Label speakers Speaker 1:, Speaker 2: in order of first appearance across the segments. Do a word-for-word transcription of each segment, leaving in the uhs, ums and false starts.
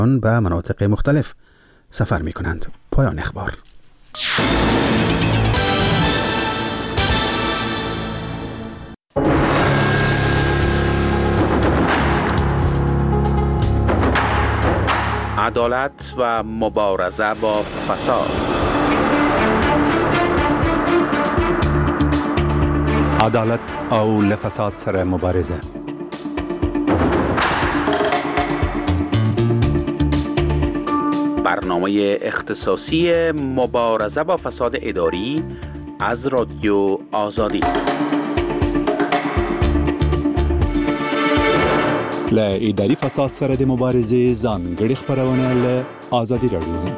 Speaker 1: به مناطق مختلف سفر می کنند. پایان اخبار.
Speaker 2: عدالت و مبارزه با فساد.
Speaker 3: عدالت او لفساد سره مبارزه.
Speaker 2: برنامه اختصاصی مبارزه با فساد اداری از رادیو آزادی.
Speaker 3: ل اداري فساد سره د مبارزې ځانګړي خبرونه ل آزادی رادیو.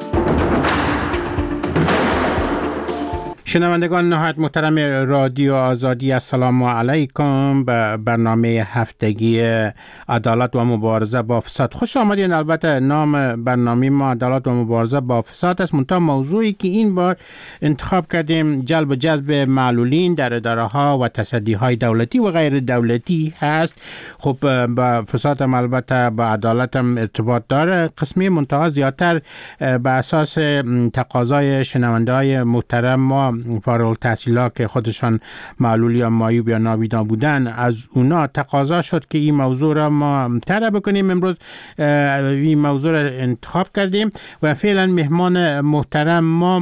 Speaker 4: شنوندگان نهایت محترم رادیو آزادی، السلام علیکم به برنامه هفتگی عدالت و مبارزه با فساد. خوش آمدین. البته نام برنامه ما عدالت و مبارزه با فساد است، منتها موضوعی که این بار انتخاب کردیم جلب و جذب معلولین در اداره ها و تصدی های دولتی و غیر دولتی هست. خب با فساد هم البته با عدالت هم ارتباط داره. قسمی منتها زیادتر به اساس تقاضای شنونده های محترم ما فارغ التحصیلات که خودشان معلول یا معیوب یا نابینا بودن، از اونا تقاضا شد که این موضوع را ما طرح بکنیم. امروز این موضوع را انتخاب کردیم و فعلا مهمان محترم ما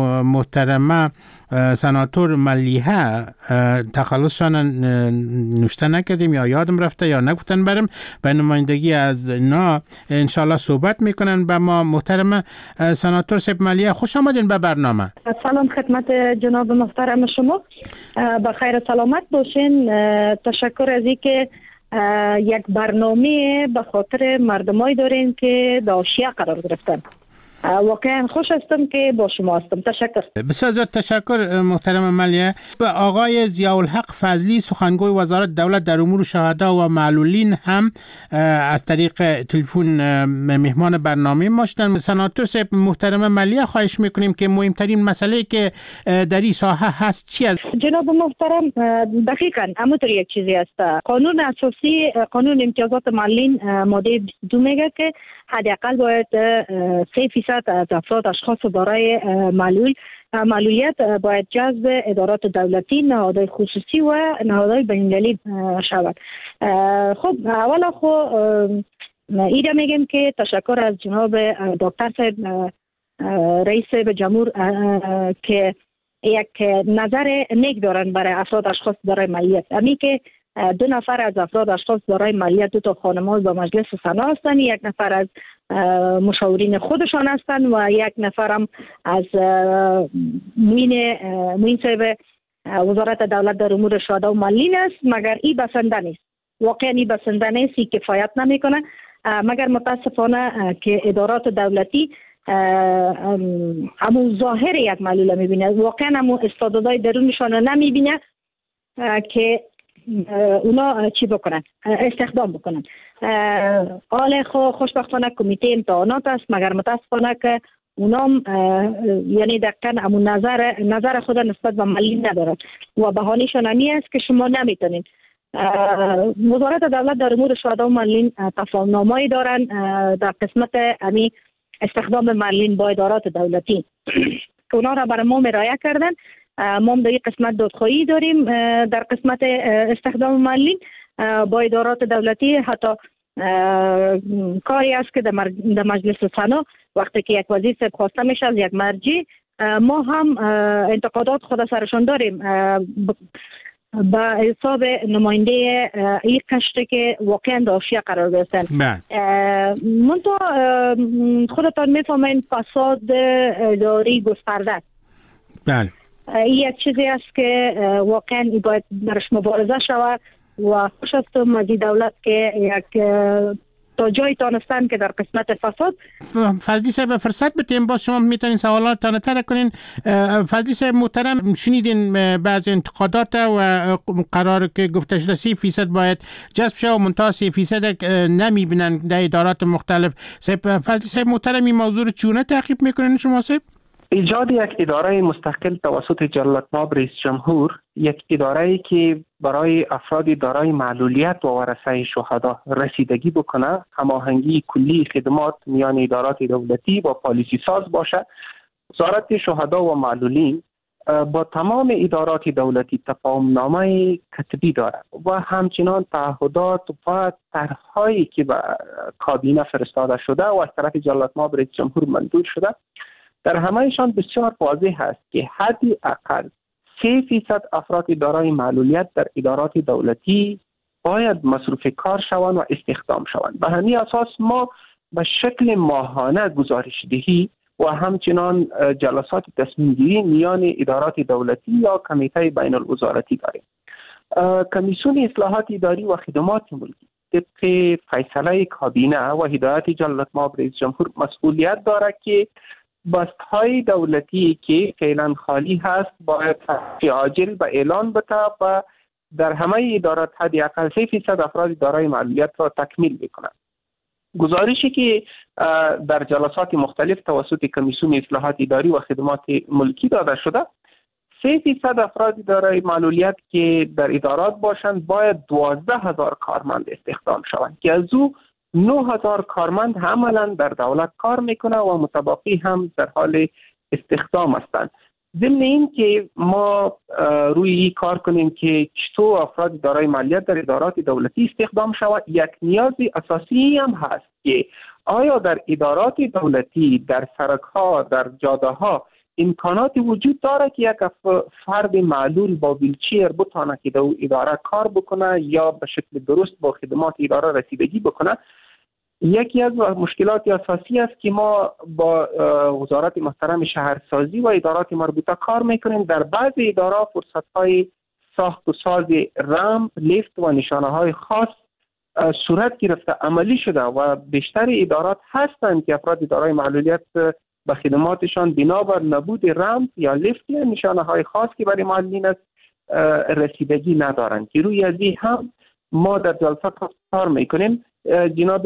Speaker 4: محترمه سناتور ملیحه، تخلصشان نوشته نکردیم یا یادم رفته یا نگفتن برم، به نمایندگی از اینا انشالله صحبت میکنن با ما. محترم سناتور سیب ملیحه، خوش آمدین به برنامه.
Speaker 5: سلام خدمت جناب محترم شما، با خیر سلامت باشین. تشکر از اینکه یک برنامه به خاطر مردمای دارین که داشیه قرار گرفتن. واقعا خوش هستم که با شما هستم. تشکر.
Speaker 4: بسیار زیاد تشکر محترم ملیحه. به آقای ضیاءالحق فضلی، سخنگوی وزارت دولت در امور شهدا و معلولین هم از طریق تلفن مهمان برنامه ما شدن. سناتور صاحب محترم ملیحه، خواهش میکنیم که مهمترین مسئله که در این ساحه هست چی است؟
Speaker 5: جناب محترم، دقیقاً همونطور یک چیزی است. قانون اساسی قانون امتیازات معلولین ماده بیست و دو میگه که حداقل باید سه فیصد از افراد اشخاص دارای معلول معلولیت باید جذب ادارات دولتی، نهادهای خصوصی و نهادهای بین‌المللی شود. خب اولا خب ایده میگم که تشکر از جناب دکتر صاحب رئیس جمهور که یک نظر نیک دارن برای افراد اشخاص دارای معلولیت. امی که دو نفر از افراد اشخاص دارای معلولیت دو تا خانم‌ها با مجلس سنا هستند، یک نفر از مشاورین خودشان هستند و یک نفرم از موین موین صاحب وزارت دولت در امور شهدا و معلولین است. مگر این بسنده نیست، واقعا این بسنده نیست، این کفایت نمیکنه. مگر متاسفانه که ادارات دولتی همون ظاهر یک معلول میبینه، واقعا همون استعدادهای درونشان نمیبینه که اونا چی بکنن، استخدام بکنن. حال خو خوشبختانه کمیته امتحانات است، مگر متاسفانه که اونا یعنی دقیقاً همون نظر نظر خود نسبت به معلولین ندارن و بهانه‌شان همی است که شما نمیتونین. وزارت دولت در امور شهدا و معلولین تفاهم‌نامه‌ای دارن در قسمت امی استخدام معلولین با ادارات دولتی که اونا را برای ما مرایه کردن. ما در این قسمت دادخواهی داریم در قسمت استخدام معلولین با ادارات دولتی. حتی کاری است که در مجلس سنا وقتی که یک وزیر صاحب خواسته میشه از یک مرجع، ما هم انتقادات خود سرشان داریم به حساب نماینده این قشر که واقعا داشیه قرار گرفتن. منتها خودتان میفهمین فساد اداری گسترده است.
Speaker 4: بله.
Speaker 5: این یک چیزی است که واقعا باید درش مبارزه شود و خوش هستم از دولت که یک تا جایی تانستن که در قسمت فساد.
Speaker 4: فضلی صاحب فرصت بتیم باز شما میتونین سوالات تانه تره کنین. فضلی صاحب محترم، شنیدین بعضی انتقادات و قرار که گفته شده سی فیصد باید جذب شه و منتها سی فیصد نمیبینن در ادارات مختلف. فضلی صاحب محترم، این موضوع رو چونه تعقیب میکنین شما صاحب؟
Speaker 6: ایجاد یک اداره مستقل توسط جلالتمآب رئیس جمهور، یک اداره‌ای که برای افراد دارای معلولیت و ورثه شهدا رسیدگی بکنه، هماهنگی کلی خدمات میان ادارات دولتی با پالیسی ساز باشه. وزارت شهدا و معلولین با تمام ادارات دولتی تفاهم نامه کتبی دارد و همچنان تعهدات و طرح‌هایی که به کابینه فرستاده شده و از طرف جلالتمآب رئیس جمهور منظور شده، در همهشان بسیار واضح است که حدی اقل سه فیصد افراد دارای معلولیت در ادارات دولتی باید مصروف کار شوند و استخدام شوند. به همین اساس ما به شکل ماهانه گزارش دهی و همچنان جلسات تصمیم گیری میان ادارات دولتی یا کمیته بین الوزارتی داریم. کمیسیون اصلاحات اداری و خدمات ملکی طبق فیصله کابینه و هدایت جلالتمآب رئیس جمهور مسئولیت دارد که بست‌های دولتی که فعلا خالی هست باید عاجل به اعلان بده و در همه ادارات حداقل سه فیصد افراد دارای معلولیت را تکمیل بکنند. گزارشی که در جلسات مختلف توسط کمیسیون اصلاحات اداری و خدمات ملکی داده شده، سه فیصد افراد دارای معلولیت که در ادارات باشند باید دوازده هزار کارمند استخدام شوند که از او نه هزار کارمند عملا در دولت کار میکنه و متبقی هم در حال استخدام هستند. ضمن این که ما روی این کار کنیم که چطور افراد دارای معلولیت در ادارات دولتی استخدام شود، یک نیاز اساسی هم هست که آیا در ادارات دولتی، در سرک‌ها، در جاده‌ها امکانات وجود داره که یک فرد معلول با ویلچیر بتونه که در اداره کار بکنه یا به شکل درست با خدمات اداره رسیدگی بکنه. یکی از مشکلات اساسی است که ما با وزارت محترم شهرسازی و ادارات مربوطه کار میکنیم. در بعض ادارات فرصت‌های ساخت و ساز رمپ، لیفت و نشانه‌های خاص صورت گرفته، عملی شده و بیشتر ادارات هستند که افراد دارای معلولیت به خدماتشان بنابر نبود رمپ یا لیفت یا نشانه‌های خاص که برای معلولین است رسیدگی ندارند، که روی از این هم ما در جلسه کار میکنیم. جناب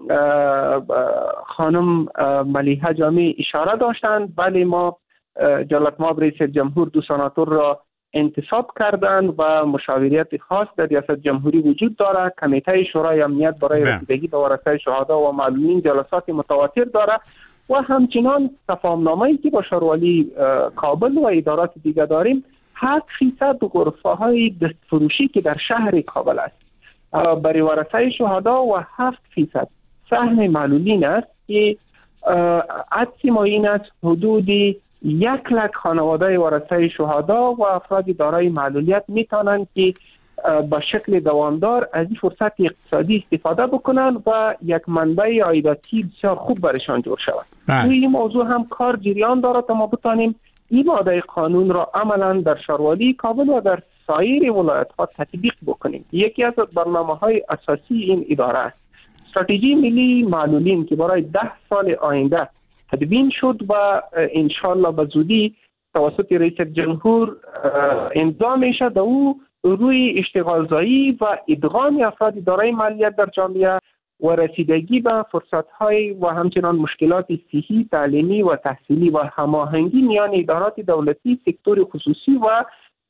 Speaker 6: خانم ملیحه جامی اشاره داشتند، بله ما جلالتمآب رئیس جمهور دو سناتور را انتصاب کردند و مشاوریت خاص در ریاست جمهوری وجود دارد. کمیته شورای امنیت برای رسیدگی به ورثه شهدا و معلولین جلسات متواتر دارد و همچنان تفاهم‌نامه‌ای که با شاروالی کابل و ادارات دیگر داریم، هفت فیصد غرفه های دستفروشی که در شهر کابل است برای ورثه شهدا و هفت فیصد سهم معلولین است که عدس ما این است حدود یک لک خانواده ورثه شهدا و افراد دارای معلولیت میتونند که با شکل دوامدار از این فرصت اقتصادی استفاده بکنند و یک منبع عایداتی بسیار خوب برشان جور شود. روی این موضوع هم کار جریان دارد تا ما بتانیم این ماده قانون را عملا در شاروالی کابل و در سایر ولایت ها تطبیق بکنیم. یکی از برنامه‌های اساسی این اداره است استراتژی ملی معلولین که برای ده سال آینده تدوین شد و انشالله به زودی توسط رئیس جمهور امضا میشه. در او روی اشتغالزایی و ادغام افراد دارای معلولیت در جامعه و رسیدگی به فرصت‌های و همچنان مشکلات صحی، تعلیمی و تحصیلی و هماهنگی میان ادارات دولتی، سکتور خصوصی و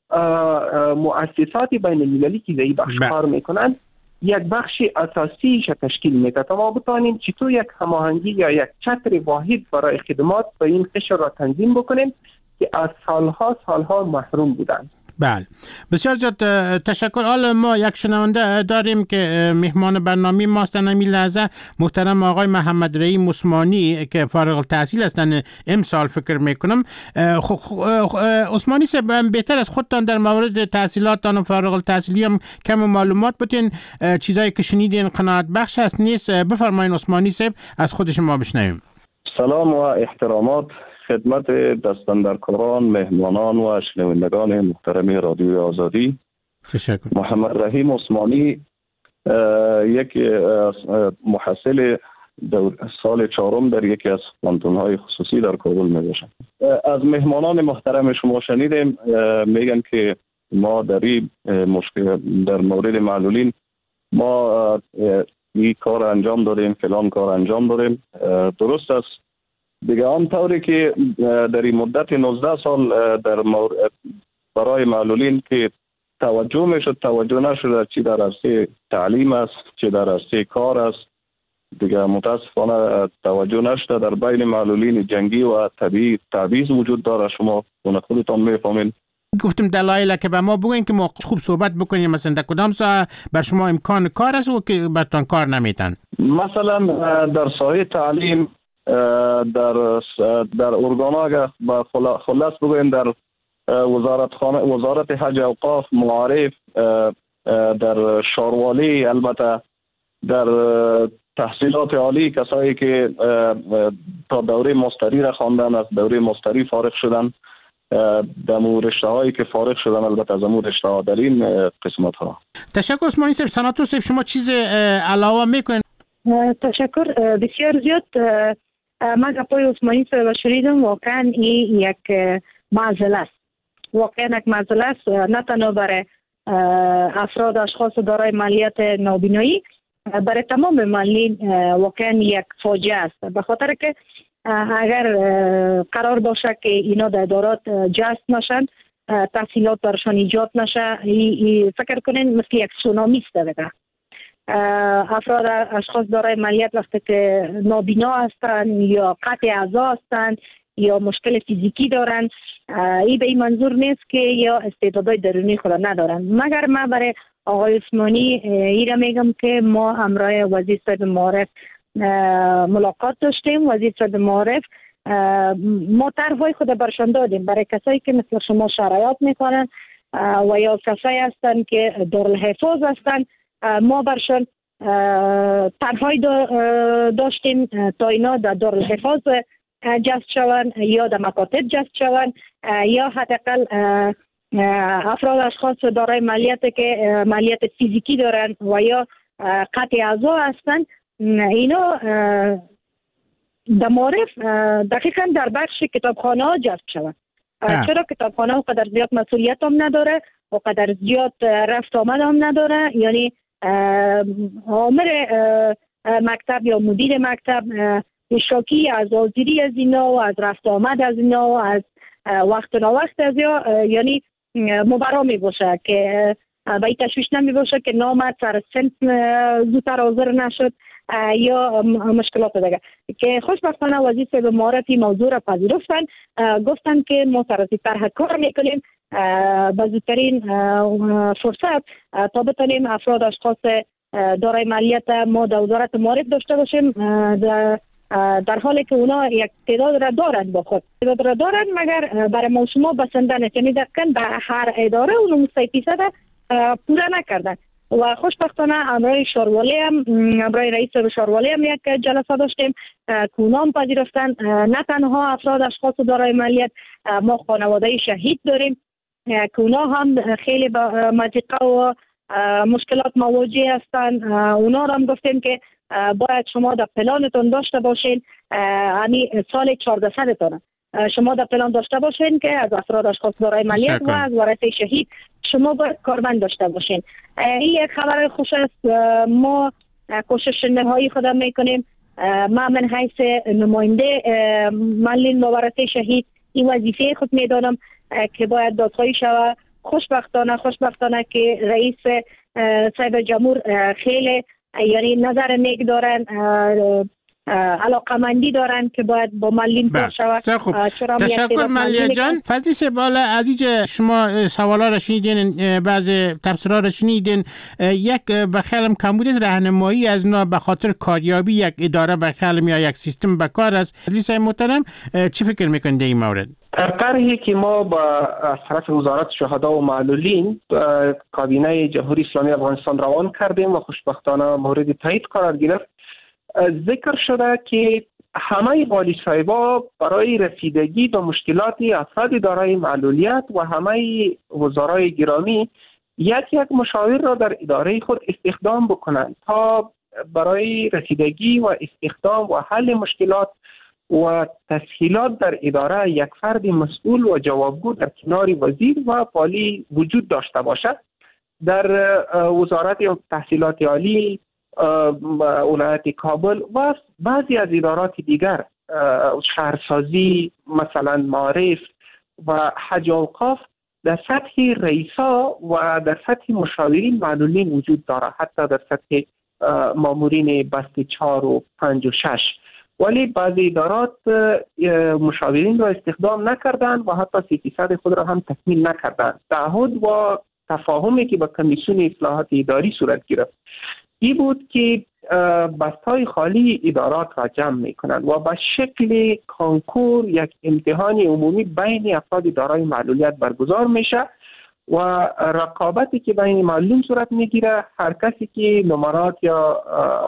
Speaker 6: مؤسسات بین المللی که زی بخش کار میکنند یک بخش اساسیش تشکیل میده تا ما بتانیم چطور یک هماهنگی یا یک چتر واحد برای خدمات به این قشر را تنظیم بکنیم که از سالها سالها محروم بودند.
Speaker 4: بله بسیار زیاد تشکر. حالا ما یک شنونده داریم که مهمان برنامه ماست در این لحظه، محترم آقای محمد رحیم عثمانی که فارغ التحصیل هستن امسال فکر میکنم. عثمانی صاحب بهتر از خودتان در مورد تحصیلاتتان و فارغ التحصیلی هم کم معلومات بتین، چیزایی که شنیدین قناعت بخش است نیست؟ بفرمایید عثمانی صاحب، از خود شما بشنویم.
Speaker 7: سلام و احترامات خدمت دستاندرکاران، مهمانان و شنوندگان محترم رادیوی آزادی.
Speaker 4: تشکر. محمد
Speaker 7: رحیم عثمانی یک محصل سال چهارم در یکی از پانتون‌های خصوصی در کابل میباشم. از مهمانان محترم شما شنیدیم میگن که ما در این مشکل در مورد معلولین ما این کار انجام دادیم، فلان کار انجام دادیم. درست است، دیگه آن طوری که در این مدت نوزده سال در مورد برای معلولین که توجه میشد توجه نشد، چی در عرصه تعلیم است چه در عرصه کار است، دیگه متاسفانه توجه نشده. در بین معلولین جنگی و طبیعی تعویض وجود داره، شما اون خودتان میفهمین.
Speaker 4: گفتم دلایل که به ما بگوین که ما خوب صحبت بکنیم، مثلا در کدام ساحه بر شما امکان کار است و که برتان کار نمیتن؟
Speaker 7: مثلا در ساحه تعلیم، در در ارگان‌ها با خلاص بگویم در وزارت خانه وزارت حج اوقاف معارف، در شاروالی، البته در تحصیلات عالی کسایی که تا دوره ماستری را خواندن، از دوره ماستری فارغ شدن، در رشته هایی که فارغ شدن البته از امور رشته ها در این قسمت ها.
Speaker 4: تشکر عثمانی صاحب. سناتور صاحب شما چیز علاوه میکنین؟
Speaker 5: تشکر بسیار زیاد. من گپای عثمانی صاحب شنیدم، واقعا این یک معضله است، واقعا یک معضله است، نه تنها برای افراد اشخاص دارای مالیت نابینایی، برای تمام معلولین واقعا یک فاجعه است، به خاطر که اگر قرار باشه که اینا در ادارات جذب نشن، تحصیلات برشان ایجاد نشه، فکر کنین مثل یک سونامی است دیگه. افراد اشخاص دارای مالیت وقتی که نابینا هستند یا قطع اعضا هستند یا مشکل فیزیکی دارن، این به این منظور نیست که یا استعدادهای درونی خود ندارن. مگر من برای آقای عثمانی ایره میگم که ما همراه وزیر صاحب معارف ملاقات داشتیم. وزیر صاحب معارف ما طرح‌های خود برشان دادیم برای کسایی که مثل شما شرایط میکنن و یا کسایی هستن که دارالحفاظ هستن، ما برشان طرح‌های داشتیم تا اینا در دارالحفاظ جذب شوند یا در مکاتب جذب شوند، یا حداقل افراد اشخاص دارای مالیت که مالیت فیزیکی دارن و یا قطع اعضا هستند، اینا در معارف دقیقا در بخش کتابخانه ها جذب شوند. چرا کتابخانه ها قدر زیاد مسئولیت هم نداره و قدر زیاد رفت آمد هم نداره، یعنی آمر مکتب یا مدیر مکتب شاکی از حاضری از اینا و از رفت آمد از اینا و از وقت نا وقت از یا یعنی مبرا می باشه که به این تشویش نمی باشه که نامد سر سنت زودتر حاضر نشد یا مشکلات دیگه که خوشبختانه وزیر صاحب معارف این موضوع را پذیرفتن، گفتن که ما سر از طرح کار میکنیم به زودترین فرصت تا بتونیم افراد اشخاص دارای مالیت ما در وزارت معارف داشته باشیم، در حالی که اونا یک تعداد را دارند با خود تعداد را دارند، مگر برای ما شما بسنده نیست، یعنی دقیقاً به هر اداره اونو مستحقی شده پورا نکردن. و خوشبختانه امرای شاروالی هم امرای رئیس شاروالی هم یک جلسه داشتیم که اونا هم پذیرفتن نه تنها افراد اشخاص دارای مالیت، ما خانواده شهید داریم که اونا هم خیلی با مضیقه و مشکلات مواجه هستند. اونا هم گفتیم که باید شما در پلانتون داشته باشین، یعنی سال چهارده سالتون شما در پلان داشته باشین که از افراد اشخاص دارای مالیت و از ورثه شهید شما باید کارمند داشته باشین. این یک خبر خوش است. ما کوشش نهایی خودم میکنیم، ما من حیث نماینده معلولین و ورثه شهید این وظیفه خود میدانم که باید دادخواهی شود. خوشبختانه خوشبختانه که رئیس صاحب جمهور خیلی یعنی نظر نیک دارن، علاقمندی دارن که باید با معلولین کار شود.
Speaker 4: تشکر ملیه جان. فضلی سباله عزیز، شما سوالا را شنیدین، بعض تفسیرها را شنیدین. یک بخیالم کمبود از راهنمایی از نا به خاطر کاریابی یک اداره بخیالم یا یک سیستم بکار است. فضلی صاحب محترم چی فکر میکنید در این مورد؟
Speaker 6: طرحی که ما با از طرف وزارت شهدا و معلولین کابینه جمهوری اسلامی افغانستان روان کردیم و خوشبختانه مورد تایید قرار گرفت، ذکر شده که همه والی صاحبا برای رسیدگی به مشکلات افراد دارای معلولیت و همه وزرای گرامی یک یک مشاور را در اداره خود استخدام بکنند تا برای رسیدگی و استخدام و حل مشکلات و تسهیلات در اداره یک فرد مسئول و جوابگو در کنار وزیر و والی وجود داشته باشد. در وزارت تحصیلات عالی، ولایت کابل و بعضی از ادارات دیگر شهرسازی، مثلا معارف و حج و اوقاف در سطح رئیسا و در سطح مشاورین معلولین وجود داره، حتی در سطح مامورین بست چهار و پنج و شش. ولی بعضی ادارات مشاورین را استخدام نکردن و حتی سی فیصد خود را هم تکمیل نکردن. تعهد و تفاهمی که با کمیسیون اصلاحات اداری صورت گرفت این بود که بست‌های خالی ادارات را جمع میکنند و به شکل کنکور یک امتحان عمومی بین افراد دارای معلولیت برگزار میشه و رقابتی که بین معلولین صورت میگیره، هر کسی که نمرات یا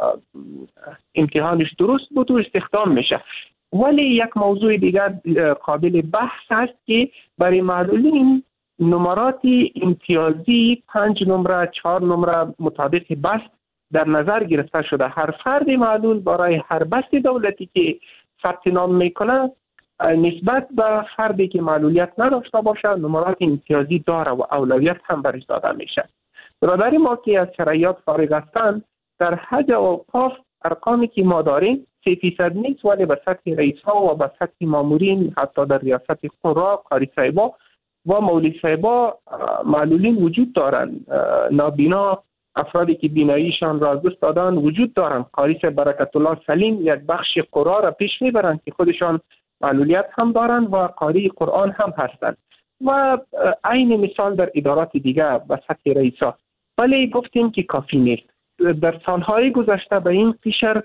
Speaker 6: امتحانش درست بود و استخدام میشه. ولی یک موضوع دیگر قابل بحث است که برای معلولین نمرات امتیازی پنج نمره، چهار نمره مطابق بست در نظر گرفته شده. هر فرد معلول برای هر بست دولتی که ثبت نام میکنه نسبت به فردی که معلولیت نداشته باشه نمرات امتیازی داره و اولویت هم برش داده میشه. برادر ما که از شرایط فارغ هستند در حج و اوقاف ارقامی که ما داریم سه فیصد نیست، ولی به سطح رئیس‌ها و به سطح مامورین، حتی در ریاست قرا، قاری صاحبا و مولوی صاحبا معلولین وجود دارند. نابینا، افرادی که بیناییشان را از دست دادن وجود دارند. قاری صاحب برکت الله سلیم یک بخش قرا را پیش میبرند که خودشان معلولیت هم دارند و قاری قرآن هم هستند و عین مثال در ادارات دیگه به سطح رئیسا. ولی گفتیم که کافی نیست. در سالهای گذشته به این قشر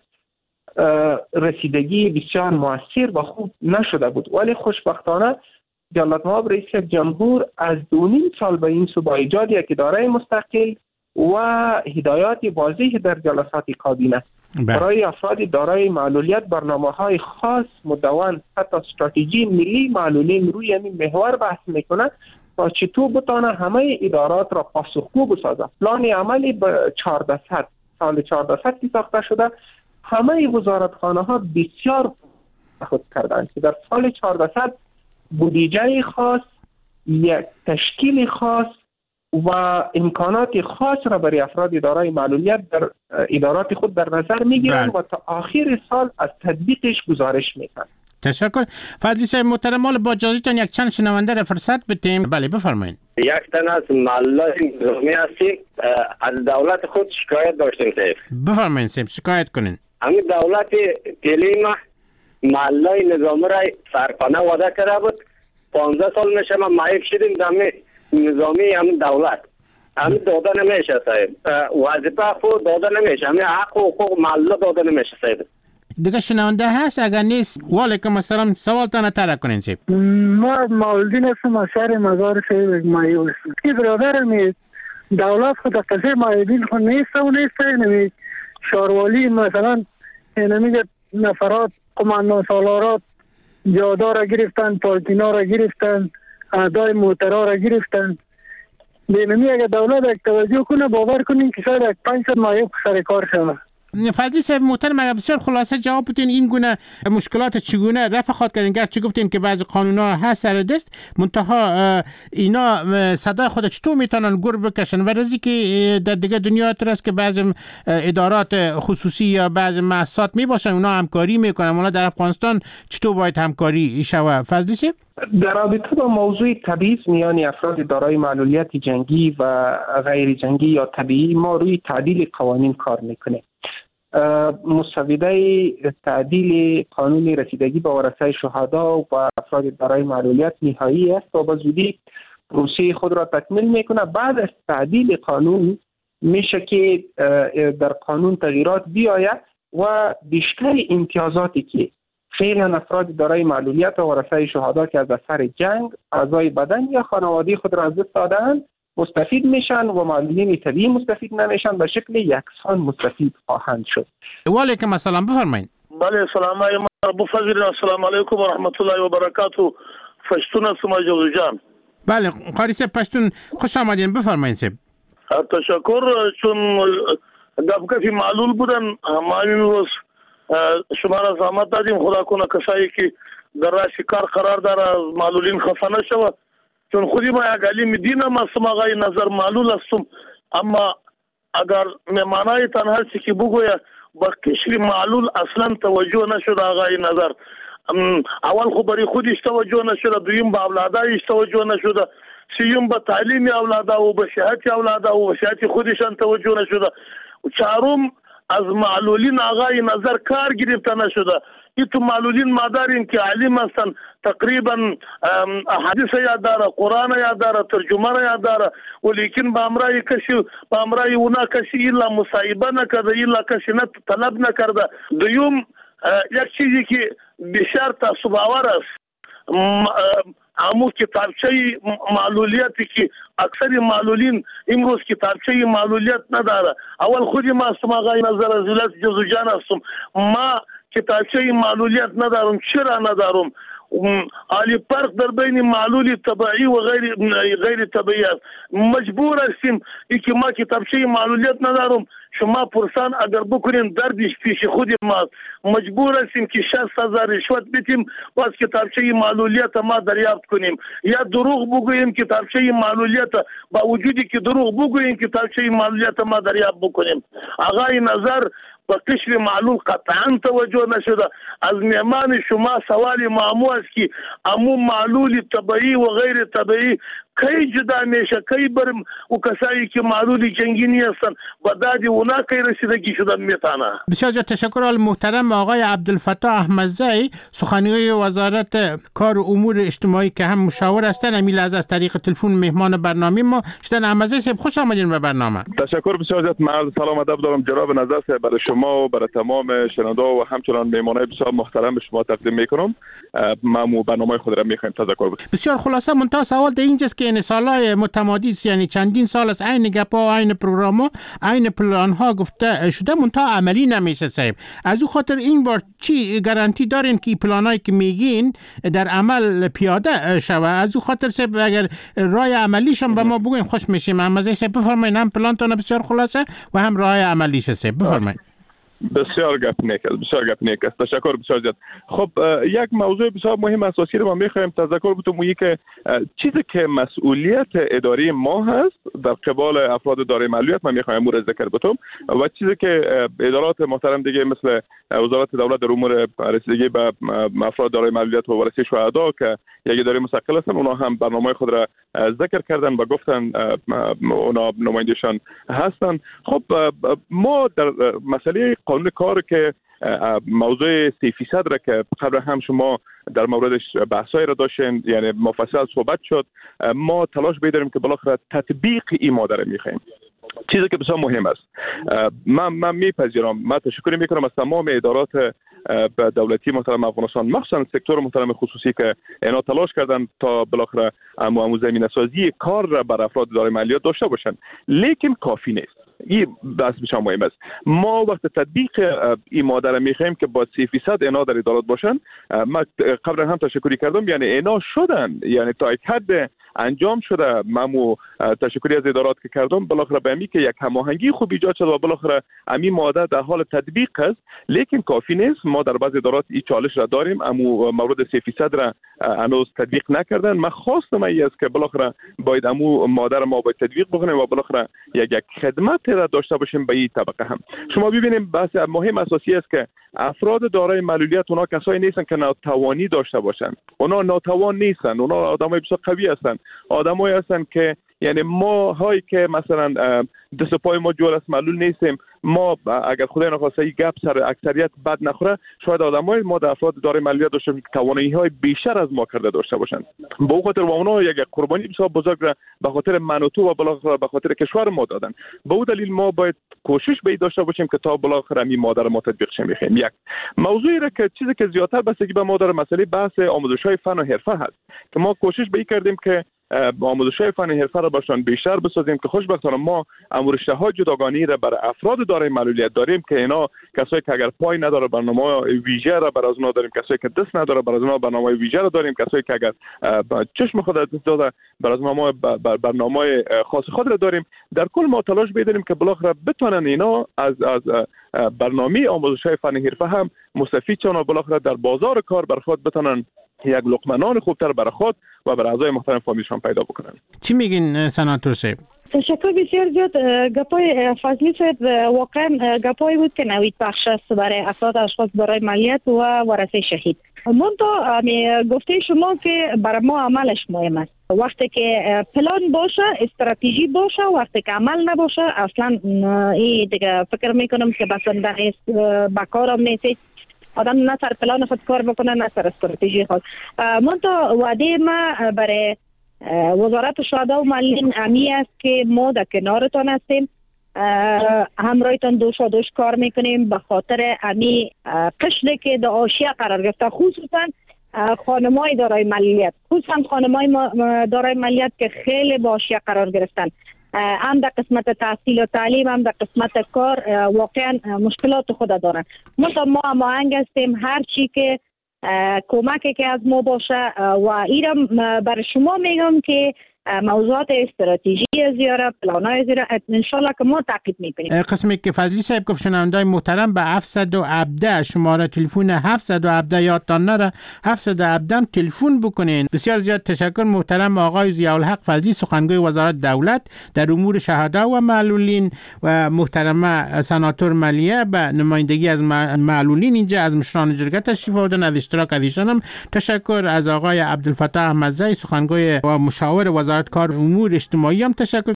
Speaker 6: رسیدگی بسیار موثر و خوب نشده بود، ولی خوشبختانه جلالت مآب رئیس جمهور از دو نیم سال به این سو با ایجاد یک اداره مستقل و هدایات واضح در جلسات کابینه برای افراد دارای معلولیت برنامه‌های خاص مدون، حتی استراتژی ملی معلولین روی این محور بحث میکنه تا چطور بتونه همه ادارات را پاسخگو بسازه. پلان عملی به چهارصد سال چهارصد که ساخته شده، همه وزارتخانه ها بسیار خود کردند که در سال چهارصد بودجه خاص، یک تشکیل خاص و امکانات خاص را برای افراد دارای معلولیت در ادارات خود در نظر میگیرند و تا آخر سال از تطبیقش گزارش میدن.
Speaker 4: تشکر. فضلی صاحب محترم، مال با اجازهتون یک چند شنونده را فرصت بدیم. بله بفرمایید.
Speaker 8: یک تن از معلولای نظامی هستیم، از دولت خود شکایت داشتیم صاحب.
Speaker 4: بفرمایید صاحب، شکایت کنین.
Speaker 8: همین دولت تلیم معلولای نظامی را سرپناه وعده کرده بود. پانزده سال میشه ما معیب شدیم دمی نظامی همین دولت. همین داده نمیشه صاحب. وظیفه خود داده نمیشه. همین حق و حقوق معلولا داده نمیشه صاحب.
Speaker 4: دیگه شنونده هست؟ اگر نیست وعلیکم السلام، سوالتان طرح کنین صاحب.
Speaker 9: ما معلولین هستم از شهر مزار صاحب معیوب هستم. که برادرم دولت خود قضیه معیوبین خود نیست و نیست. نمید شاروالی مثلا نمیگه نفرات قماندان سالارات جادا را گرفتن، پارکینا را گرفتن، اعدای موترها را گرفتن. بینمی اگر دولت یک توجه کنه باور کنین که شاید یک پنج صد معیوب سر کار شده.
Speaker 4: فضلی صاحب محترم، اگر بسیار خلاصه جواب بدین این گونه مشکلات چگونه رفع خواهد کردین؟ گرچه گفتیم که بعضی قانون‌ها هست سر دست، منتها اینا صدای خود چطور میتونن گر بکشن و رزی که در دیگه دنیا است که بعضی ادارات خصوصی یا بعضی مؤسسات میباشن اونا همکاری میکنن، اونا در افغانستان چطور باید همکاری شود؟ فضلی صاحب
Speaker 6: در رابطه با موضوع تبعیض میان افراد دارای معلولیت جنگی و غیر جنگی یا طبیعی ما روی تعدیل قوانین کار میکنیم. مسوده تعدیل قانون رسیدگی به ورثه شهدا و افراد دارای معلولیت نهایی است و به زودی پروسه خود را تکمیل میکنه. بعد از تعدیل قانون میشه که در قانون تغییرات بیاید و بیشتر امتیازاتی که فعلا افراد دارای معلولیت و ورثه شهدا که از اثر جنگ اعضای بدن یا خانواده خود را از دست دادند مستفید میشن و معلولین طبیعی مستفید نمیشن، به شکل یکسان مستفید خواهند شد.
Speaker 4: وعلیکم السلام، بفرمایید.
Speaker 10: بله سلام علیکم ابو فضل، السلام علیکم و رحمت الله و برکاته. پشتون هستم جوزو جان.
Speaker 4: بله قاری صاحب پشتون، خوش آمدین، بفرمایید صاحب.
Speaker 10: تشکر. چون گفت معلول بودن ما این روز شما را زحمت دادیم، خدا کنه کسایی که در راه کار قرار داره از معلولین خفه نشود، چون خودی ما یک علیم دینم هستم، آقای نظر معلول هستم، اما اگر مهمانای تنها هستی که بگویه با کشور معلول اصلا توجه نشد آقای نظر. اول خو برای خودش توجه نشده، دویم به اولادایش توجه نشده، سیوم به تعلیم اولادا و به صحت اولادا و به صحت خودشان توجه نشده، چهارم از معلولین آقای نظر کار گرفته نشده. این تو معلولین ما داریم که علیم هستن، تقریبا احادیث یاد داره، قرآن یاد داره، ترجمه یاد داره، ولیکن به امرای کسی به امرای اونا کسی الا مصاحبه نکرده، الا کسی نه طلب نکرده. دوم یک چیزی که بسیار تعصب آور است، امو کتابچه معلولیتی که اکثر معلولین امروز کتابچه معلولیت نداره. اول خودی ما هستم آقای نظر از ولایت جوزجان هستم، ما کتابچه معلولیت ندارم. چرا ندارم؟ عالی فرق در بین معلول طبیعی و غیر غیر طبیعی است. مجبور هستیم ای که ما کتابچه معلولیت ندارم، شما پرسان اگر بکنین دردش پیش خود ما، مجبور هستیم که شصت هزار رشوت بدیم باز کتابچه معلولیت ما دریافت کنیم، یا دروغ بگوییم کتابچه معلولیت، با وجودی که دروغ بگوییم کتابچه معلولیت ما دریافت بکنیم. آقای نظر با قشر معلول قطعا توجه نشده. از میمان شما سوال معمو است که امو معلول طبیعی و غیر طبیعی کی جدا میشه، کی برم و کسایی که معلول جنگینی هستن با دادی اونا کی رسیدگی شدن میتانه.
Speaker 4: بسیار جا تشکر. محترم آقای عبدالفتاح احمدزی، سخنگوی وزارت کار و امور اجتماعی که هم مشاور هستن، امیل از از طریق تلفن مهمان برنامه ما شدن. احمدزی صاحب خوش آمدین به برنامه.
Speaker 7: تشکر بسیار زیاد. من سلام ادب دارم جناب نظر صاحب برای شما و برای تمام شنونده و همچنان مهمانای بسیار محترم به شما تقدیم میکنم. ما برنامه خود را میخوایم تذکر بدیم.
Speaker 4: بسیار خلاصه منتها سوال در اینجاست که این سالهای متمادی است، یعنی چندین سال است عین گپا، عین پروگرام، عین پلان ها گفته شده منتها عملی نمیشه صاحب. از او خاطر این بار چی گارانتی دارین که پلانایی که میگین در عمل پیاده شوه؟ از او خاطر صاحب اگر راه عملیشون به ما بگین خوش میشیم. اما صاحب بفرمایید، هم پلانتون بسیار خلاصه و هم راه عملیش صاحب بفرمایید.
Speaker 7: بسیار گپ نیک است، بسیار گپ نیک است. تشکر بسیار زیاد. خب یک موضوع بسیار مهم اساسی رو ما میخوایم تذکر بدیم، اون که چیزی که مسئولیت اداری ما هست در قبال افراد دارای معلولیت ما میخوایم امور ذکر بدم، و چیزی که ادارات محترم دیگه مثل وزارت دولت در امور رسیدگی به افراد دارای معلولیت و ورثه شهدا که یک اداره مستقل هستن، اونا هم برنامه خود را ذکر کردن و گفتن اونا نمایندشان هستن. خب ما در مسئله قانون کار که موضوع سی فیصد را که قبل هم شما در موردش بحثایی را داشتین، یعنی مفصل صحبت شد، ما تلاش بیداریم که بالاخره تطبیق این ماده را میخوایم، چیزی که بسیار مهم است. من من میپذیرم، من تشکر میکنم از تمام ادارات دولتی محترم افغانستان، مخصوصا سکتور محترم خصوصی که اینا تلاش کردن تا بالاخره امو زمینه سازی کار را بر افراد دارای معلولیت داشته باشند، لیکن کافی نیست. این بحث بسیار مهم است. ما وقت تطبیق این ماده را میخوایم که با سی فیصد اینا در ادارات باشن. ما قبلا هم تشکری کردم، یعنی اینا شدن، یعنی تا یک حد انجام شده. ممو تشکری از ادارات که کردم، بالاخره به امی که یک هماهنگی خوب ایجاد شد و بالاخره امی ماده در حال تطبیق است، لیکن کافی نیست. ما در بعض ادارات این چالش را داریم، امو مورد سی فیصد را هنوز تطبیق نکردن. من خواستم این است که بالاخره باید امو ماده را ما باید تطبیق بکنیم و بالاخره یک یک خدمت را داشته باشیم به این طبقه هم. شما ببینیم بحث مهم اساسی است که افراد دارای معلولیت اونا کسایی نیستن که ناتوانی داشته باشن، اونا ناتوان نیستن، اونا آدمای بسیار قوی هستن، آدمایی هستن که یعنی ما هایی که مثلا دست پای ما جور است، معلول نیستیم، ما اگر خدای نخواسته این گپ سر اکثریت بد نخوره، شاید آدمای ما در افراد دارای معلولیت داشته که توانایی های بیشتر از ما کرده داشته باشند. به اون خاطر اونا یک قربانی بسیار بزرگ را به خاطر من و تو و بالاخره به خاطر کشور ما دادن. به اون دلیل ما باید کوشش به داشته باشیم که تا بالاخره می مادر ما تطبیق شه. میخوایم یک موضوعی را که چیزی که زیادتر بستگی به ما داره، مسئله بحث آموزش‌های فن و حرفه هست که ما کوشش به کردیم که آموزش‌های فن و حرفه را باشن بیشتر بسازیم که خوشبختانه ما امورشته‌های جداگانه را برای افراد دارای معلولیت داریم که اینا کسایی که اگر پای نداره برنامه ویژه را برای اونها داریم، کسایی که دست نداره برای اونها برنامه ویژه را داریم، کسایی که اگر چشم خود دست داده برای اونها برنامه خاص خود را داریم. در کل ما تلاش می‌کنیم که بالاخره بتونن اینا از از برنامه آموزش‌های فن و حرفه هم مستفید شون و بالاخره در بازار کار بر خود بتونن یک لقمه نان خوبتر برای خود و برای اعضای محترم فامیلشان پیدا بکنن.
Speaker 4: چی میگین سناتور صاحب؟
Speaker 5: تشکر بسیار زیاد. گپای فضلی صاحب واقعا گپایی بود که نوید بخش است برای افراد اشخاص دارای معلولیت و ورثه شهید. منتها گفته شما که برای ما عملش مهم است. وقتی که پلان باشه، استراتژی باشه، وقتی که عمل نباشه اصلا این دیگه فکر میکنم که بسنده نیست، بکارم نیست. آدم نه سر پلان خود کار بکنه نه سر استراتژی خود. منتها وعده ما برای وزارت شهدا و معلولین امی است که ما در کنارتان هستیم، همراهتان دوش و دوش کار میکنیم به خاطر امی قشری که در حاشیه قرار گرفته، خصوصا خانمای دارای معلولیت، خصوصا خانمای دارای معلولیت که خیلی با حاشیه قرار گرفتن، هم در قسمت تحصیل و تعلیم هم در قسمت کار واقعا مشکلات خود دارن. مثلا ما هماهنگ هستیم هر چی که کمکی که از ما باشه و ایرم برای شما میگم که موضوعات استراتژی زیاره، پلانای زیاره انشالله که ما تعقیب میکنیم.
Speaker 4: قسمی که فضلی صاحب گفت شنوندای محترم به هفتصد و هفده شماره تلفن هفتصد و هفده یادتان نره، هفتصد و هفده تلفن بکنین. بسیار زیاد تشکر محترم آقای ضیاءالحق فضلی سخنگوی وزارت دولت در امور شهدا و معلولین و محترمه سناتور ملیه به نمایندگی از معلولین اینجا از مشران جرگه تشریف آوردن. از اشتراک از ایشانم تشکر. از آقای عبدالفتاح احمدزی سخنگوی و مشاور وزارت کار امور اجتماعی هم تشکر.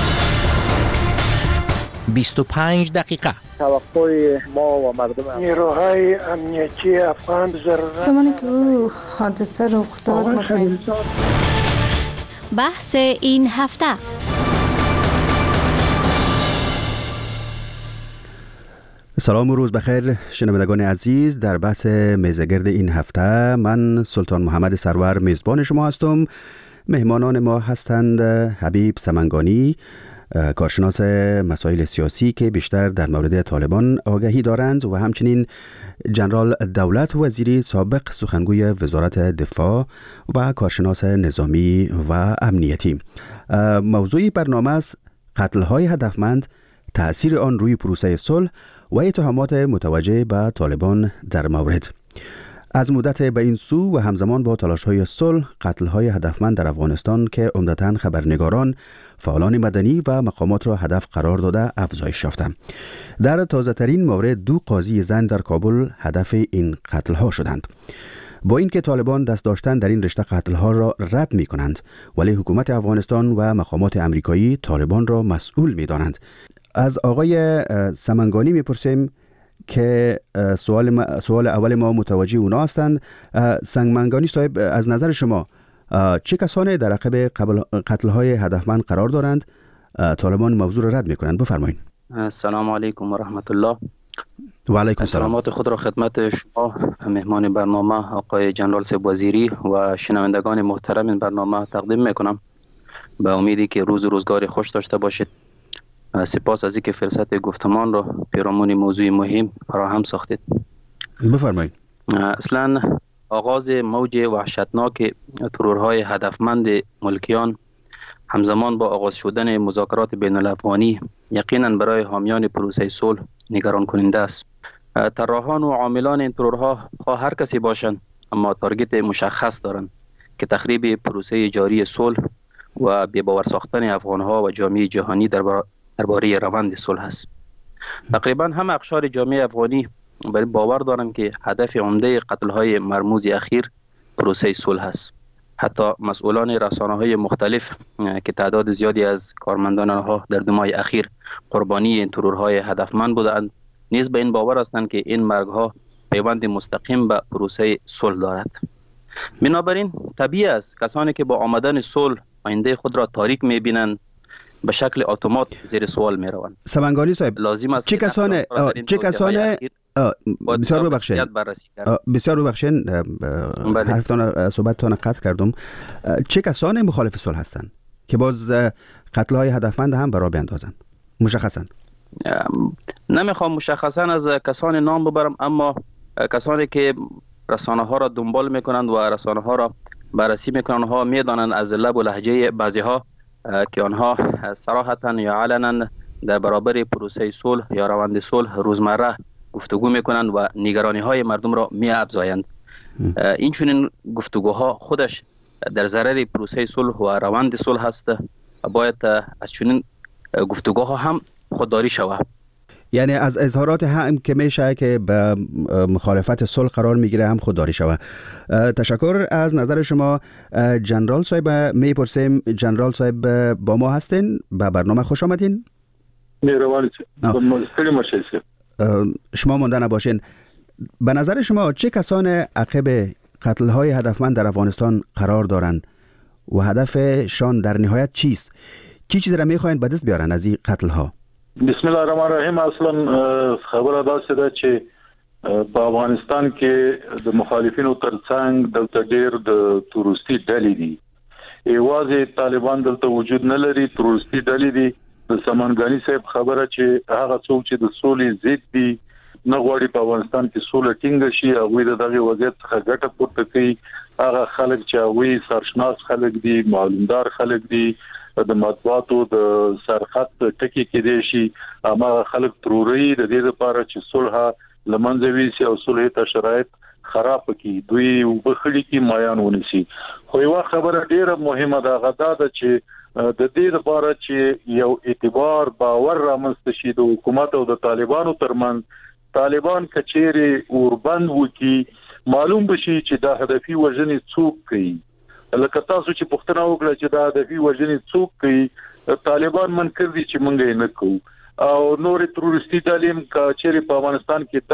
Speaker 2: بیست و پنج دقیقه
Speaker 11: توقع ما و مردم
Speaker 9: نیروهای امنیتی افغان ضرورت
Speaker 12: زمانی که او حادثه رخ داد
Speaker 13: بحث این هفته.
Speaker 1: سلام و روز بخیر شنوندگان عزیز. در بحث میزگرد این هفته من سلطان محمد سرور میزبان شما هستم. مهمانان ما هستند حبیب سمنگانی، کارشناس مسائل سیاسی که بیشتر در مورد طالبان آگاهی دارند، و همچنین جنرال دولت وزیری سابق سخنگوی وزارت دفاع و کارشناس نظامی و امنیتی. موضوع برنامه است قتل‌های هدفمند، تأثیر آن روی پروسه صلح و اتهامات متوجه به طالبان در مورد. از مدت به این سو و همزمان با تلاش‌های صلح، قتل‌های هدفمند در افغانستان که عمدتاً خبرنگاران، فعالان مدنی و مقامات را هدف قرار داده افزایش یافته. در تازه‌ترین مورد دو قاضی زن در کابل هدف این قتل‌ها شدند. با اینکه طالبان دست داشتن در این رشته قتل‌ها را رد می‌کنند، ولی حکومت افغانستان و مقامات آمریکایی طالبان را مسئول می‌دانند. از آقای سمنگانی می‌پرسیم که سوال, ما، سوال اول ما متوجه اونا هستند. سمنگانی صاحب، از نظر شما چه کسانی در عقب قتل‌های هدفمند قرار دارند؟ طالبان موضوع را رد می‌کنند. بفرمایید.
Speaker 14: السلام علیکم و رحمت الله.
Speaker 1: و علیکم السلام.
Speaker 14: سلامات خود را خدمت شما مهمان برنامه آقای جنرال صاحب وزیری و شنوندگان محترم این برنامه تقدیم میکنم. به امیدی که روز روزگار خوش داشته باشید. سپاس از اینکه فرصت گفتمان را پیرامون موضوع مهم فراهم ساختید.
Speaker 1: بفرمایید.
Speaker 14: اصلا آغاز موج وحشتناک ترورهای هدفمند ملکیان همزمان با آغاز شدن مذاکرات بین الافغانی یقینا برای حامیان پروسه صلح نگران کننده است. طراحان و عاملان این ترورها خواه هر کسی باشند، اما تارگت مشخص دارند که تخریب پروسه جاری صلح و بی‌باور ساختن افغانها و جامعه جهانی در درباره روند صلح است. تقریبا همه اقشار جامعه افغانی بر باور دارند که هدف عمده قتل‌های مرموز اخیر پروسه صلح است. حتی مسئولان رسانه‌های مختلف که تعداد زیادی از کارمندان آنها در دو ماه اخیر قربانی این ترورهای هدفمند بودند، نیز به این باور هستند که این مرگ‌ها پیوند مستقیم به پروسه صلح دارد. بنابراین طبیعی است کسانی که با آمدن صلح آینده خود را تاریک می‌بینند به شکل اتومات زیر سوال می روند.
Speaker 1: سمنگانی صاحب،
Speaker 14: لازم است
Speaker 1: چه کسانه چه کسانه بسیار ببخشید بسیار ببخشید حرفتان صحبتتان قطع کردم. چه کسانه مخالف صلح هستند که باز قتل‌های هدفمند هم برای بیاندازند؟ مشخصا
Speaker 14: نمیخوام مشخصا از کسان نام ببرم، اما کسانی که رسانه ها را دنبال میکنند و رسانه ها را بررسی میکنند ها میدانند از لب و لهجه بعضی ها که آنها صراحتا یا علنا در برابر پروسه صلح یا روند صلح روزمره گفتگو میکنند و نگرانی های مردم را می افزایند. این چنین گفتگوها خودش در ضرر پروسه صلح و روند صلح است و باید از چنین گفتگوها هم خودداری شود.
Speaker 1: یعنی از اظهارات هم که میشه که به مخالفت صلح قرار میگیره هم خودداری شوه. تشکر از نظر شما. جنرال صاحب میپرسیم، جنرال صاحب با ما هستین؟ به برنامه خوش آمدین.
Speaker 15: مهربانی خیلی متشکرم.
Speaker 1: شما مونده نباشین. به نظر شما چه کسان عقب قتل‌های هدفمند در افغانستان قرار دارند و هدفشان در نهایت چیست؟ چی چیزی را میخواین به دست بیارن از این قتل‌ها؟
Speaker 15: بسم الله الرحمن الرحیم. اصلا خبر داسې ده چې په افغانستان کې د مخالفینو ترڅنګ دلته ډېر د تورستي ډلې دي. یوازې طالبان دلته وجود نه لري، تورستي ډلې دي. د سمنګانی صاحب خبره چې هغه څوک چې د سولې ضد دي نه غواړي په افغانستان کې سوله ټینګه شي، هغه د دغه وضعیت څخه ګټه پورته کوي. هغه خلک چې هغه سرشناس خلک دي، معلومدار خلک دي، د مطبوعاتو د سرخط ټکی کې دي شي، هغه خلک تروري د دې لپاره چې صلح لمنځه ویسي او صلح ته شرایط خراب کړي، دوی وبخړي کې مایان ونیسي. خو یو خبره ډیره مهمه ده، غدا ده چې د دې لپاره چې یو اعتبار باور رامنځته شي د حکومت او د طالبانو ترمنځ، طالبان کچېری اوربند وکي، معلوم بشي چې دا هدفي وژنې څوک کوي. لکه تاسو چې پوښتنه وکړه چې دا هدفي وژنې څوک کوي، طالبان منکر دي چې مونږ یې نه کوو او نور تروریستي تعلیم کچېری په افغانستان کې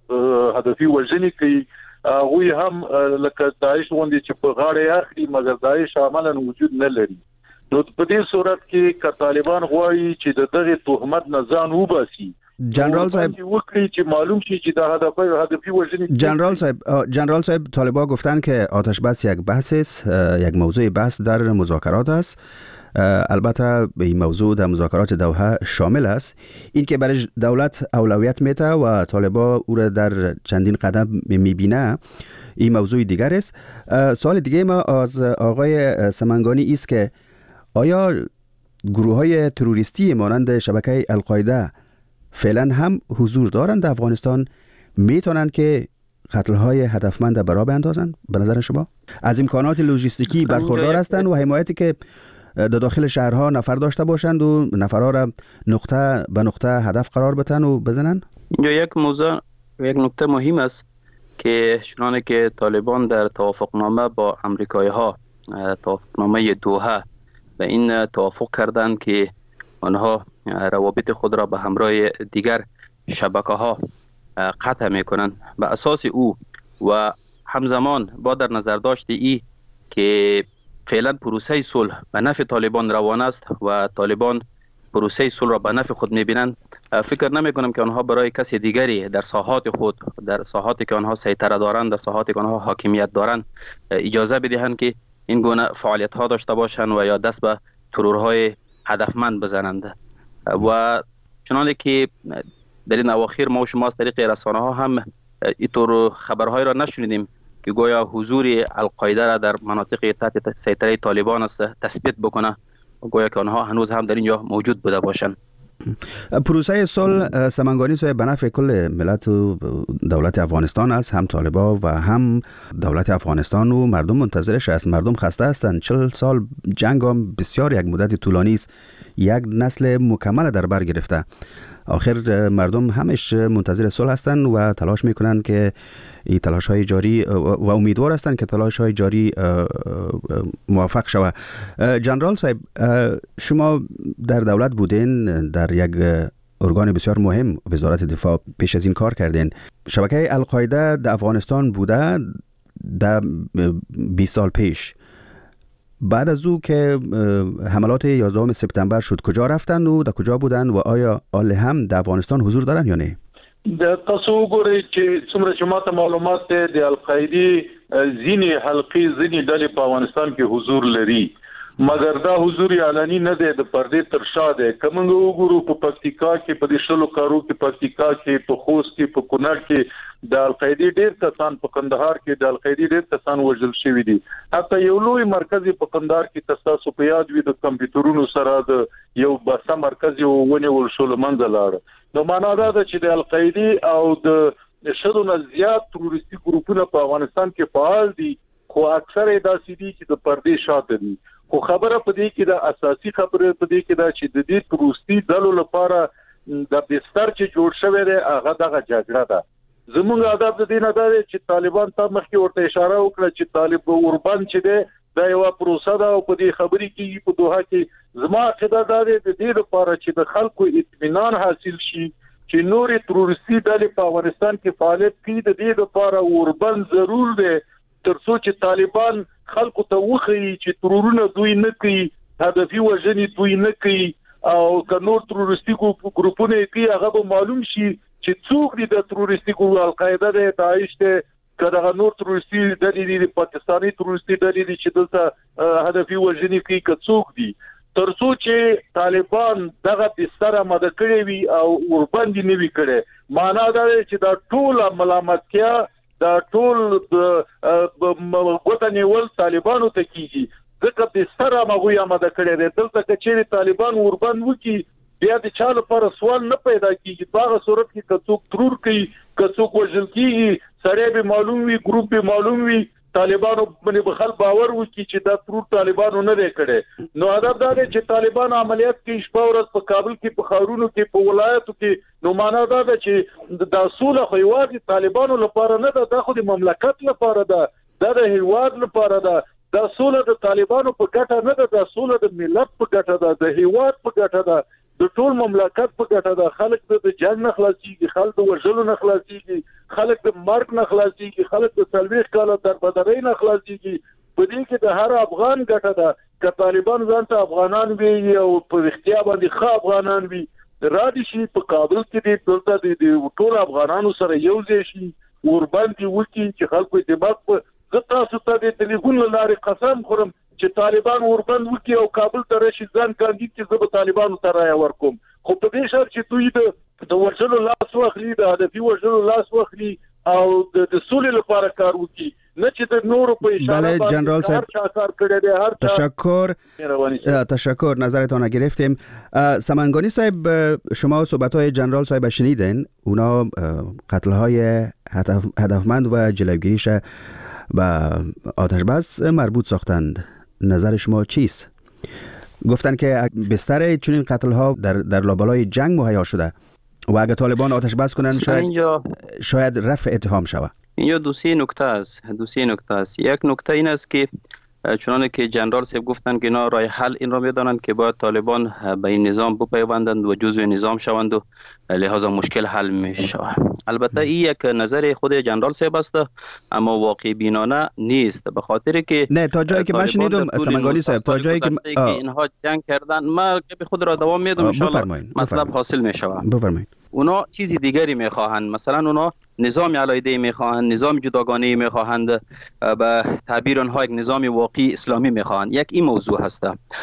Speaker 15: دا هدفي وژنې کوي. هغه هم لکه داعش غوندي چې په غاړه اخلي، مګر داعش عملاً وجود نه لري. نو په دې صورت کې ک طالبان غواړي چې د دغه تهمت نه ځان وباسي.
Speaker 1: جنرال صاحب
Speaker 15: وکړي چې معلوم شي چې دا هدف هدفی وژنې.
Speaker 1: جنرال صاحب جنرال صاحب طالبان گفتن که آتش بس یک بحث است، یک موضوع بحث در مذاکرات است. البته این موضوع در مذاکرات دوحه شامل است. این که برای دولت اولویت میده و طالبان او را در چندین قدم میبینه این موضوع دیگر است. سوال دیگه ما از آقای سمنگانی است که آیا گروه های تروریستی مانند شبکه القاعده فعلا هم حضور دارند در افغانستان؟ میتونند که قتل‌های هدفمند برا بیندازند به نظر شما؟ از امکانات لوجستیکی برخوردار هستند و حمایتی که در داخل شهرها نفر داشته باشند و نفرها را نقطه به نقطه هدف قرار بدن و بزنند؟
Speaker 14: اینجا یک موضوع یک نکته مهم است که چنانه که طالبان در توافقنامه با امریکایی ها، توافقنامه دوحه، و این توافق کردند که آنها روابط خود را به همراه دیگر شبکه ها قطع می کنند. به اساس او و همزمان با در نظر داشت ای که فعلا پروسه صلح به نفع طالبان روان است و طالبان پروسه صلح را به نفع خود می بینند، فکر نمی کنم که آنها برای کسی دیگری در ساحات خود، در ساحاتی که آنها سیطره دارند، در ساحاتی که آنها حاکمیت دارند اجازه بدهند که این گونه فعالیت ها داشته باشند و یا دست به ترورهای هدفمند بزنند. و چنانه که در این اواخر ما و شما از طریق رسانه ها هم اینطور خبرهای را نشنیدیم که گویا حضور القاعده را در مناطق تحت سیطره طالبان است تثبیت بکنه و گویا که آنها هنوز هم در اینجا موجود بوده باشند.
Speaker 1: پروسه صلح سمنگانی صاحب به نفع کل ملت و دولت افغانستان است، هم طالبان و هم دولت افغانستان و مردم منتظرش است. مردم خسته هستند. چهل سال جنگ هم بسیار یک مدت طولانی است، یک نسل مکمل در بر گرفته. آخر مردم همش منتظر صلح هستند و تلاش میکنند که این تلاش های جاری و امیدوار هستند که تلاش های جاری موفق شود. جنرال صاحب، شما در دولت بودین، در یک ارگان بسیار مهم وزارت دفاع پیش از این کار کردین. شبکه القاعده در افغانستان بوده در بیست سال پیش. بعد از او که حملات یازدهم سپتامبر شد کجا رفتن و در کجا بودن و آیا آل هم در افغانستان حضور دارن یا نه؟
Speaker 15: د تاسو وګورئ چې څومره چې ماته معلومات ده د القاعده ځینې حلقې ځینې ډلې په افغانستان کې حضور لري، مګر دا حضور اعلاني نه دی، د پردې تر شا دی. که موږ وګورو په پکتیکا کې، په دې شلو کارو کې، پکتیکا کې، په خوست کې، په کونړ کې د القاعده ډېر کسان، په کندهار کې د القاعده ډېر کسان وژل شوي دي. حتی یو لوی مرکز په کندهار کې تاسو په یاد وي د کمپیوټرونو سره د یو باسا مرکز یو ونیول شو لمنځه لاړ. نو معنا دا ده چې د القاعده او د شلو نه زیات تروریستي ګروپونه په افغانستان کې فعال دي، خو اکثره داسې دي چې د پردې شاته دي. خو خبره په دې کې د اساسي خبره په دې کې دا چې د دې تروریستي ډلو لپاره د بستر چې جوړ شوی دی هغه دغه جګړه ده. زموږ هدف د دې نه دی چې طالبان ته مخکې ورته اشاره وکړه چې طالب اوربند چې دی دا یو پروسه ده او په دې خبرې کې په دوحه کې زما عقیده دا دی د دې لپاره چې د خلکو اطمینان حاصل شي چې نورې تروریستي ډلې په افغانستان کې فعالیت کوي، د دې لپاره اوربند ضرور دی ترڅو چې طالبان خلکو ته وښيي چې ترورونه دوی نه کوي، هدفي وژنې دوی نه کوي او که نور تروریستي ګروپونه کوي هغه به معلوم شي چې څوک دي د تروریستي ګروپ القاعده دی، داعش دی، که دغه نور تروریستي ډلې دي، پاکستاني تروریستي ډلې دي چې دلته هدفي وژنې کوي که څوک دي، ترڅو چې طالبان دغه بستر آماده کړی وي او اوربند نه وي کړی. معنا دا دی چې دا ټول ملامتیا دا ټول غوټه نیول طالبانو ته کیږي ځکه بستر هغوی آماده کړی دی. دلته که چیرې طالبان اوربند وکړي بیا د چا لپاره سوال نه پیدا کیږي. په هغه صورت کې که څوک ترور کوي که څوک وژل کیږي سړی به معلوم وي، ګروپ به معلوم وي، طالبانو باندې به خلک باور وکړي چې دا ترور طالبانو نه دی کړی. نو هدف دا دی چې طالبان عملیات کوي شپه ورځ په کابل کې، په ښارونو کې، په ولایتو کې. نو معنا دا ده چې دا سوله خو یوازې طالبانو لپاره نه ده، دا خو د مملکت لپاره ده، دا د هیواد لپاره ده. دا سوله د طالبانو په ګټه نه ده، دا سوله د ملت په ګټه ده، د هیواد په ګټه ده، د ټول مملکت په ګټه ده. خلک د جنگ نه خلاصيږي، خلک د وژلو نه خلاصيږي، خلک د مرګ نه خلاصيږي، خلک د څلوېښت کاله دربدرۍ نه خلاصيږي. په دې کې د هر افغان ګټه ده. که طالبان ځان ته افغانان وي او په اختیار باندې ښه افغانان وي را دي شي په کابل کې دي دلته د ټول افغانانو سره یو ځای شي اوربند وکړي چې خلکو دماغ په زه تاسو ته د ټلیفون له لارې قسم خورم چې طالبان اوربند وکړي او کابل ته راشي ځان کاندید چې زه به طالبانو ته رایه ورکوم، خو په دې شرط چې دوی د د وژلو لاس واخلي، د هدفي وژلو لاس واخلي او د سولې لپاره کار وکړي، نه چې د نورو په اشاره
Speaker 1: بله جنرال صاحب
Speaker 15: هر چا کار کړی دی. هر
Speaker 1: تشکر تشکر نظرتان رو گرفتیم. سمنگانی صاحب شما صحبت‌های جنرال صاحب شنیدین، اونا قتل‌های هدفمند و جلوگیریش با آتش بس مربوط ساختند. نظر شما چیست؟ گفتن که بستر چنین قتل ها در در لابلای جنگ مهیا شده و اگر طالبان آتش بس کنن شاید اینجا شاید رفع اتهام شود.
Speaker 14: اینجا دو سه نکته است دو سه نکته است. یک نکته این است که چنانه که جنرال صاحب گفتن که اینا راه حل این را میدانند که باید طالبان به این نظام بپیوندند و جزو نظام شوند و لحاظا مشکل حل می شود. البته این یک نظر خود جنرال صاحب است اما واقع بینانه نیست، به خاطر که
Speaker 1: نه تا جایی که من شنیدم سمنگانی صاحب تا جایی که
Speaker 14: اینها جنگ کردن ما به خود را دوام میدم ان شاء الله مطلب حاصل می شود.
Speaker 1: بفرمایید.
Speaker 14: اونا چیزی دیگری میخواهند، مثلا اونا نظام علیحده میخواهند، نظام جداگانه میخواهند، به تعبیر آنها یک نظام واقعی اسلامی میخواهند. یک این موضوع هست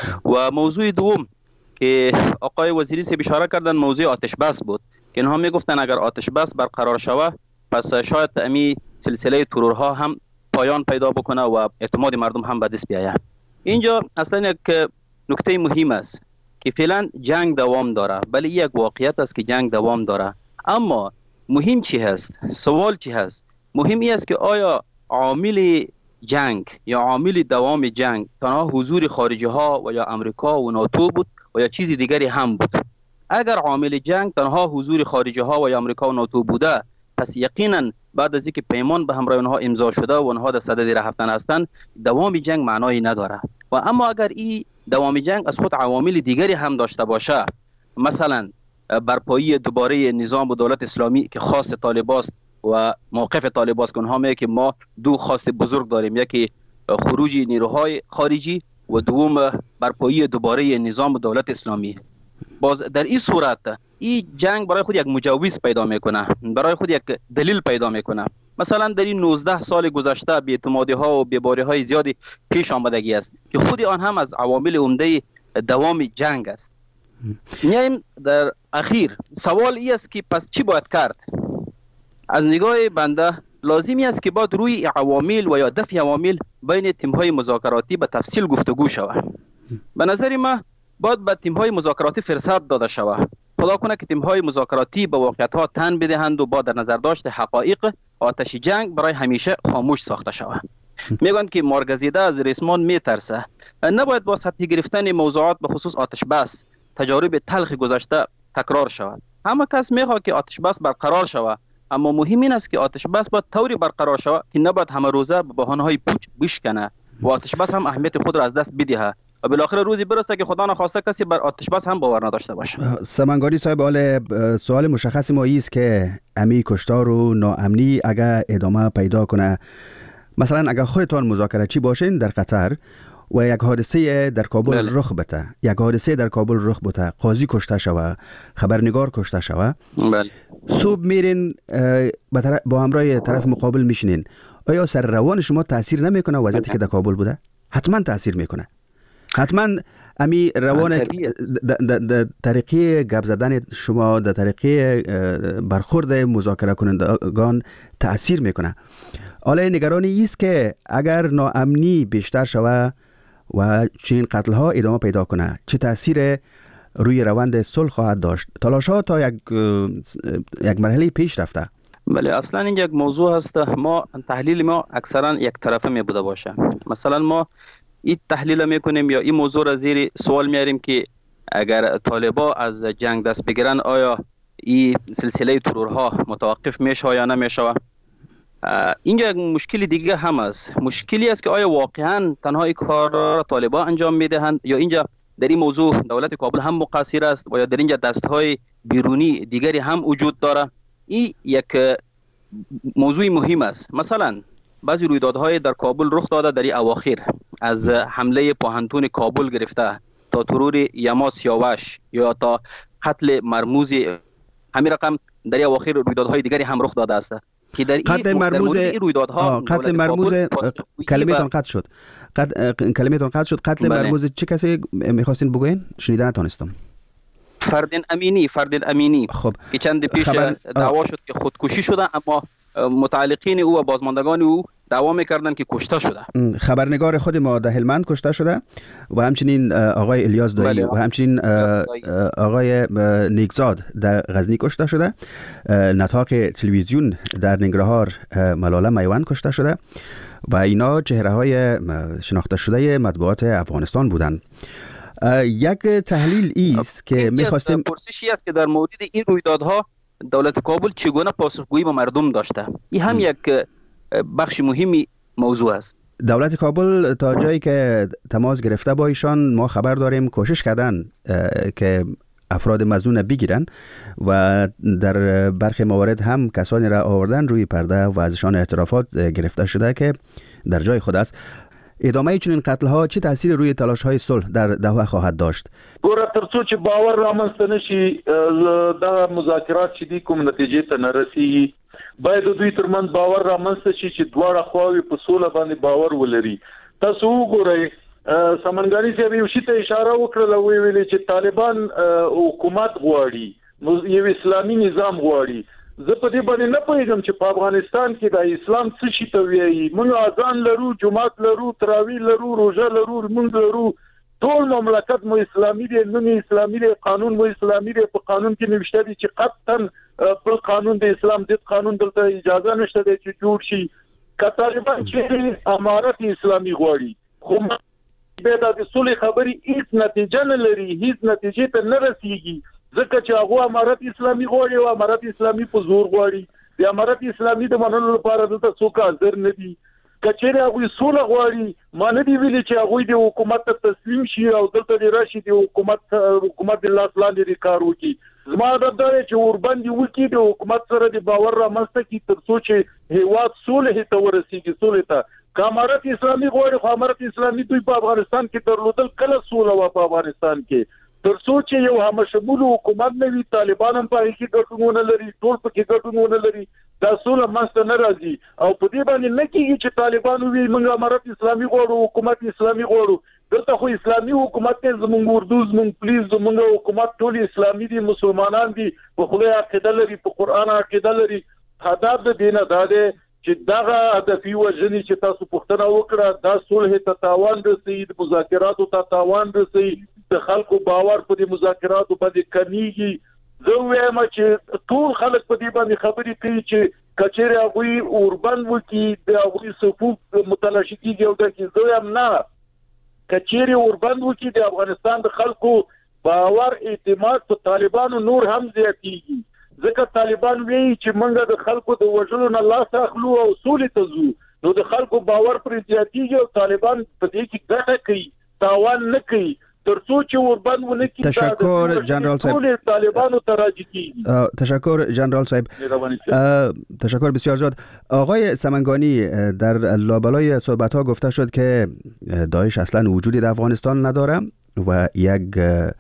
Speaker 14: و موضوع دوم که آقای وزیری سے اشاره کردن موضوع آتش بس بود که اینها میگفتن اگر آتش بس برقرار شود پس شاید امی سلسله ترورها هم پایان پیدا بکنه و اعتماد مردم هم به دست بیاید. اینجا اصلا یک نکته مهم است که فعلا جنگ دوام داره، ولی یک واقعیت است که جنگ دوام داره. اما مهم چی هست؟ سوال چی هست؟ مهم است که آیا عامل جنگ یا عامل دوام جنگ تنها حضور خارجی ها و یا امریکا و ناتو بود و یا چیزی دیگری هم بود؟ اگر عامل جنگ تنها حضور خارجی ها و یا امریکا و ناتو بوده پس یقینا بعد از اینکه پیمان به همراه اونها امضا شده و اونها در صدد رفتن هستند دوام جنگ معنایی نداره. و اما اگر این دوام جنگ از خود عوامل دیگری هم داشته باشه، مثلا برپایی دوباره نظام و دولت اسلامی که خاص طالباست و موقف طالباست که اونها میگه که ما دو خواست بزرگ داریم، یکی خروج نیروهای خارجی و دوم برپایی دوباره نظام و دولت اسلامی. باز در این صورت این جنگ برای خود یک مجوز پیدا میکنه، برای خود یک دلیل پیدا میکنه. مثلا در این نوزده سال گذشته بی‌اعتمادی ها و بی‌باری های زیادی پیش آمدگی است که خود آن هم از عوامل عمده دوام جنگ است. میایم در اخیر سوال این است که پس چی باید کرد؟ از نگاه بنده لازمی است که باید روی عوامل و یا دفع عوامل بین تیم‌های مذاکراتی به تفصیل گفتگو شود. به نظر من باید به تیم‌های مذاکراتی فرصت داده شود. خدا کنه که تیم‌های مذاکراتی به واقعیت‌ها تن بدهند و با در نظر داشت حقایق آتش جنگ برای همیشه خاموش ساخته شود. میگن که مارگزیده از ریسمان میترسه. نباید با سطحی گرفتن موضوعات به خصوص آتش بس، تجارب تلخ گذشته، تکرار شود. همه کس میخواد که آتش بس برقرار شود، اما مهم این است که آتش بس باید طوری برقرار شود که نباید همه روزه به بهانه‌های پوچ بشکنه و آتش بس هم اهمیت خود را از دست بدهه و بالاخره روزی برسه که خدا نخواسته کسی بر آتش بس هم باور نداشته باشه.
Speaker 1: سمنگاری صاحب، حال سوال مشخص ما است که امی کشتار و ناامنی اگر ادامه پیدا کنه، مثلا اگر خودتان مذاکره چی باشین در قطر و یک حادثه در کابل بله. رخ بته یک حادثه در کابل رخ بته، قاضی کشته شوه، خبرنگار کشته شوه، بله. صبح میرین با همراه طرف مقابل میشینین، آیا سر روان شما تاثیر نمیکنه وضعیتی که در کابل بوده؟ حتما تاثیر میکنه. حتما امی روان در طریقی گپ زدن شما، در طریقی برخورد مذاکره کنندگان تاثیر میکنه. حالا نگرانی است که اگر ناامنی بیشتر شوه و چنین قتل ها ادامه پیدا کنه، چه تاثیر روی روند صلح خواهد داشت؟ تلاش ها تا یک یک مرحله پیش رفته.
Speaker 14: بله، اصلا این یک موضوع هست. ما تحلیل ما اکثرا یک طرفه می بوده باشه. مثلا ما این تحلیل میکنیم یا این موضوع را زیر سوال میاریم که اگر طالبا از جنگ دست بگیرن آیا این سلسله ترورها متوقف میشه یا نمیشه. اینجا یک مشکل دیگه هم است. مشکلی است که آیا واقعا تنها این کار را طالبا انجام میدهند یا اینجا در این موضوع دولت کابل هم مقصر است و یا در اینجا دستهای بیرونی دیگری هم وجود داره. این یک موضوع مهم است. مثلا بعضی رویدادهای در کابل رخ داده در این اواخر، از حمله پاهنتون کابل گرفته تا ترور یما سیاوش یا تا قتل مرموز، همین رقم در این اواخر رویدادهای دیگری هم رخ داده است که در
Speaker 1: قتل مرموز
Speaker 14: رویدادها
Speaker 1: قتل مرموز کلمتون قطع شد. کلمتون قطع شد. قتل بله. مرموز چه کسی میخواستین بگوین؟ شنیدن نتونستم.
Speaker 14: فردین امینی فردین امینی
Speaker 1: خب.
Speaker 14: که چند پیش خبر... دعوا شد که خودکشی شده، اما متعلقین او و بازماندگان او دعوا میکردن که کشته شده.
Speaker 1: خبرنگار خود ما در هلمند کشته شده و همچنین آقای الیاس دایی و همچنین آقای نیکزاد در غزنی کشته شده. نطاق تلویزیون در ننگرهار ملاله میوند کشته شده و اینا چهره های شناخته شده مطبوعات افغانستان بودند. یک تحلیل ایست که می‌خواستیم
Speaker 14: پرسشی است که در مورد این رویدادها دولت کابل چگونه پاسخگویی به مردم داشته. این هم یک بخش مهمی موضوع است.
Speaker 1: دولت کابل تا جایی که تماس گرفته با ایشان ما خبر داریم کوشش کردن که افراد مظنون بگیرن و در برخی موارد هم کسانی را آوردن روی پرده و ازشان اعترافات گرفته شده که در جای خود است. ادامه چنین قتل ها چه تاثیر روی تلاش های صلح در دوحه خواهد داشت؟
Speaker 15: ګوره ترڅو چې باور رامنځته نشي دا مذاکرات چې دي کوم نتیجې ته نه رسیږي، باید دوی ترمنځ باور رامنځته شي چې دواړه خواوې په سوله باندې باور ولري. تاسو وګورئ سمنګاري صاحب یو شي ته اشاره وکړه، وی ویلي چې طالبان حکومت غواړي، یو اسلامي نظام غواړي. زه په دې باندې نه پوهیږم چې په افغانستان کې د اسلام څه شي ته وایي. موږ اذان لرو، جمعات لرو، تراویح لرو، روزه لرو، موږ لرو، ټول مملکت مو اسلامي دی، نو اسلامي دی، قانون مو اسلامي دی. په قانون کې نوشته دي چې قطعا په قانون د اسلام د قانون دلته اجازه نشته دی چې جوړ شي. که طالبان چې امارت اسلامي غواړي، خو به د صلح خبري هیڅ نتیجه نه لري، هیڅ نتیجه ته نه رسیږي، ځکه چې هغه امارت اسلامي غواړي او امارت اسلامي په زور غواړي. د امارت اسلامي د منلو لپاره دلته څوک حاضر نه دي. کچېره هغه سوله غواړي، ما نه دی ویلي چې هغه د حکومت ته تسلیم شي او دلته د راشي د حکومت حکومت د لاس لاندې کار وکړي. زما د دې چې اوربند وکړي د حکومت سره د باور رامنځته کی تر څو چې هیواد سوله ته ورسیږي. سوله ته امارت اسلامي غواړي، خو امارت اسلامي دوی په افغانستان کې درلودل کله سوله و په افغانستان کې تر څو چې یو همشمول حکومت نه وي، طالبان هم په کې ګټونه لري، ټول په کې ګټونه لري، دا سوله منځته نه راځي. او په دې باندې نه کېږي چې طالبان وي موږ امارت اسلامي غواړو، حکومت اسلامي غواړو. دلته خو اسلامي حکومت ته زموږ اردو زموږ پولیس زموږ حکومت ټول اسلامي دي، مسلمانان دي، په خدای عقیده لري، په قران عقیده لري. هدف د دینه دا دی چې دغه هدفي وجنې چې تاسو پوښتنه وکړه دا صلح ته تاوان رسي، د مذاکراتو ته تاوان رسي، د خلکو باور په دې مذاکراتو باندې کمیږي. زه وایم چې ټول خلک په دې باندې خبرې کوي چې کچېره هغوی اوربند وکړي، د هغوی صفوف متلاشي کېږي او دا کې زه وایم نه، کچېره اوربند وکړي د افغانستان د خلکو باور اعتماد په طالبانو نور هم زیاتیږي. ځکه طالبان وایي چې موږ د خلکو د وژلو نه لاس اخلو او سولې ته ځو، نو د خلکو باور پر زیاتیږي او طالبان په دې کې ګټه کوي، تاوان نه کوي. ترڅو چې وربند ونه کی
Speaker 1: تشکر جنرال صاحب
Speaker 15: طالبانو تراجی کی.
Speaker 1: تشکر جنرال صاحب. تشکر بسیار زیاد. آقای سمنگانی، در لابلای صحبت ها گفته شد که داعش اصلا وجودی در افغانستان نداره و یک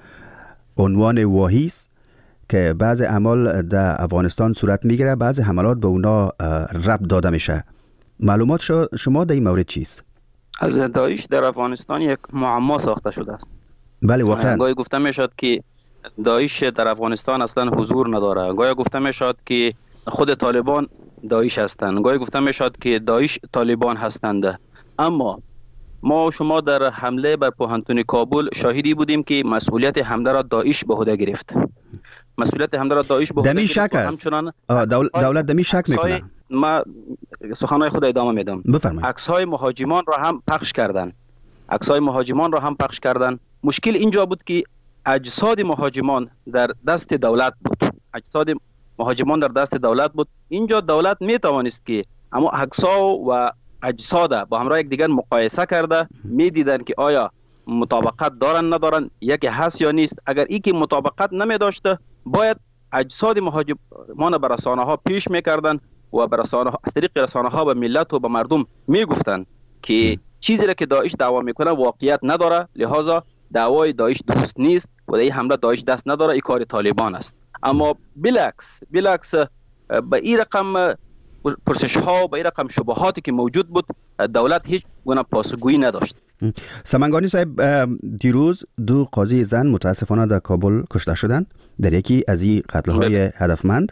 Speaker 1: عنوان واهی است که بعض اعمال در افغانستان صورت میگیره، بعض حملات به اونا ربط داده میشه. معلومات شما در این مورد چیست؟
Speaker 14: از داعش در افغانستان یک معما ساخته شده است.
Speaker 1: بله واقعا.
Speaker 14: گاهی گفته میشد که داعش در افغانستان اصلا حضور نداره، گاهی گفته میشد که خود طالبان داعش هستند، گاهی گفته میشد که داعش طالبان هستند. اما ما و شما در حمله بر پوهنتون کابل شاهدی بودیم که مسئولیت حمله را داعش به عهده گرفت. مسئولیت حمله را داعش به عهده گرفت.
Speaker 1: همچنان دول... دولت دمی شک میکنه.
Speaker 14: ما سخنهای خود ادامه میدم.
Speaker 1: بفرمایید.
Speaker 14: عکس‌های مهاجمان را هم پخش کردند. عکس‌های مهاجمان را هم پخش کردند. مشکل اینجا بود که اجساد مهاجمان در دست دولت بود. اجساد مهاجمان در دست دولت بود. اینجا دولت میتوانست که اما عکس‌ها و اجساد با همراه یک دیگر مقایسه کرده میدیدن که آیا مطابقت دارن ندارن، یکی هست یا نیست. اگر این که مطابقت نمی داشته باید اجساد مهاجمان به رسانه ها پیش میکردن و به رسانه ها، از طریق رسانه ها به ملت و به مردم میگفتن که چیزی را که داعش دعوا میکنه واقعیت نداره، لحاظا دعوای داعش درست نیست و در این حمله داعش دست نداره، این کار طالبان است. اما بالعکس بالعکس به این رقم پرسش ها و به این رقم شبهاتی که موجود بود دولت هیچ گونه پاسخگویی نداشت.
Speaker 1: سمنگانی صاحب، دیروز دو قاضی زن متاسفانه در کابل کشته شدند در یکی از این قتل های هدفمند.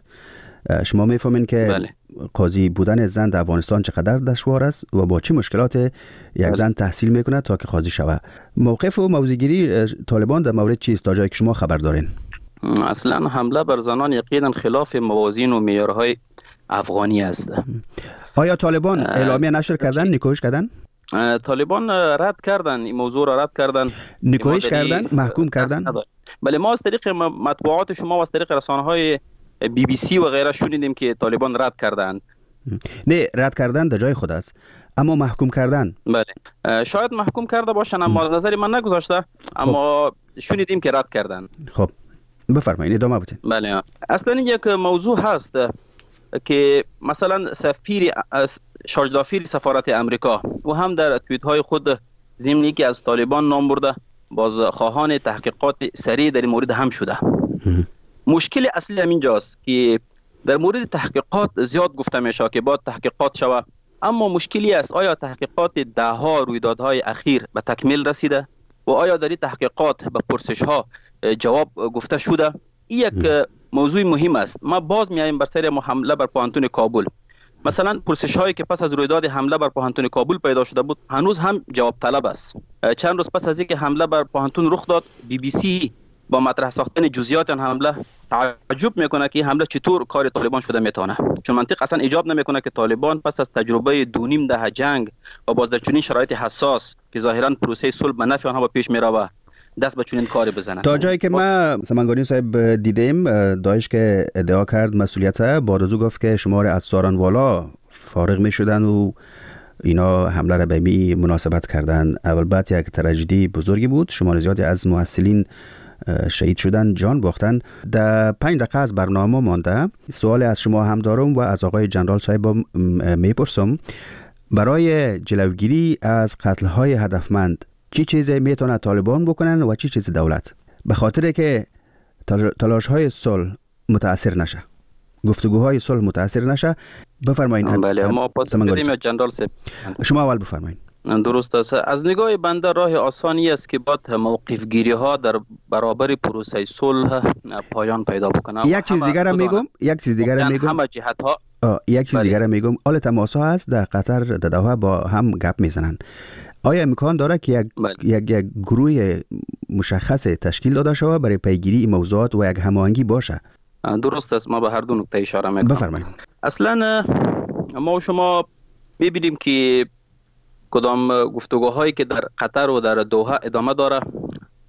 Speaker 1: شما میفهمین که بله. قاضی بودن زن در افغانستان چقدر دشوار است و با چه مشکلات یک بله. زن تحصیل میکنه تا که قاضی شود. موقف و موضع‌گیری طالبان در مورد چیست تا جایی که شما خبر دارین؟
Speaker 14: اصلا حمله بر زنان یقینا خلاف موازین و معیارهای افغانی است.
Speaker 1: آیا طالبان اعلامیه نشر کردن، نیکویش کردن؟
Speaker 14: طالبان رد کردن، این موضوع را رد کردن،
Speaker 1: نیکویش کردن، محکوم کردن.
Speaker 14: بله، ما از طریق مطبوعات شما و از طریق رسانه‌های بی بی سی و غیره شنیدیم که طالبان رد کردن.
Speaker 1: نه، رد کردن در جای خود است، اما محکوم کردن.
Speaker 14: بله، شاید محکوم کرده باشن اما نظری من نگذاشته، اما خب. شنیدیم که رد کردن.
Speaker 1: خب بفرمایید، ادامه بدین.
Speaker 14: بله، اصلا یک موضوع هست که مثلا سفیر شارژدافیر سفارت امریکا و هم در توییت های خود ضمنی که از طالبان نام برده باز خواهان تحقیقات سریع در این مورد هم شده. مشکل اصلی همین جاست که در مورد تحقیقات زیاد گفته میشه که باید تحقیقات شود، اما مشکلی است آیا تحقیقات ده ها رویدادهای اخیر به تکمیل رسیده و آیا در این تحقیقات به پرسش ها جواب گفته شده؟ این یک موضوع مهم است. ما باز میایم بر سر حمله بر پوهنتون کابل. مثلا پرسش هایی که پس از رویداد حمله بر پوهنتون کابل پیدا شده بود هنوز هم جواب طلب است. چند روز پس از اینکه حمله بر پوهنتون رخ داد، بی بی سی با مطرح ساختن جزئیات آن حمله تعجب میکنه که این حمله چطور کار طالبان شده میتونه، چون منطق اصلا ایجاب نمیکنه که طالبان پس از تجربه دو نیم دهه جنگ و باز در چنین شرایط حساس که ظاهرا پروسه صلح به نفع آنها با پیش میره دست به چنین کاری بزنن.
Speaker 1: تا جایی که ما سمنگانی صاحب دیدیم، داعش که ادعا کرد مسئولیت بعد از او گفت که شمار از سارانوالا فارغ می شدن و اینا حمله را به می مناسبت کردن. اول بعد یک تراژدی بزرگی بود، شمار زیادی از محصلین شهید شدن، جان باختن. در پنج دقیقه از برنامه مانده، سوال از شما هم دارم و از آقای جنرال صاحب میپرسم. برای جلوگیری از قتل های هدفمند چی چیزی میتونه طالبان بکنن و چی چیز دولت، به خاطر که تلاش های صلح متاثر نشه، گفتگوهای صلح متاثر نشه؟ بفرمایید.
Speaker 14: بله، ما پاس بدیم جنرال صاحب.
Speaker 1: شما اول بفرمایید.
Speaker 14: درست است. از نگاه بنده راه آسانی است که باید موقف گیری ها در برابر پروسه صلح پایان پیدا بکنه.
Speaker 1: یک چیز دیگر هم میگم، یک چیز دیگر هم میگم.
Speaker 14: همه جهت ها
Speaker 1: یک چیز دیگر هم میگم. آل تماس ها هست در قطر، در دوحه با هم گپ میزنن. آیا امکان داره که یک یک یک گروه مشخص تشکیل داده شود برای پیگیری موضوعات و یک هماهنگی باشه؟
Speaker 14: درست است. ما به هر دو نکته اشاره میکنم.
Speaker 1: بفرمایید.
Speaker 14: اصلا ما و شما میبینیم که کدام گفتگوهایی که در قطر و در دوحه ادامه داره،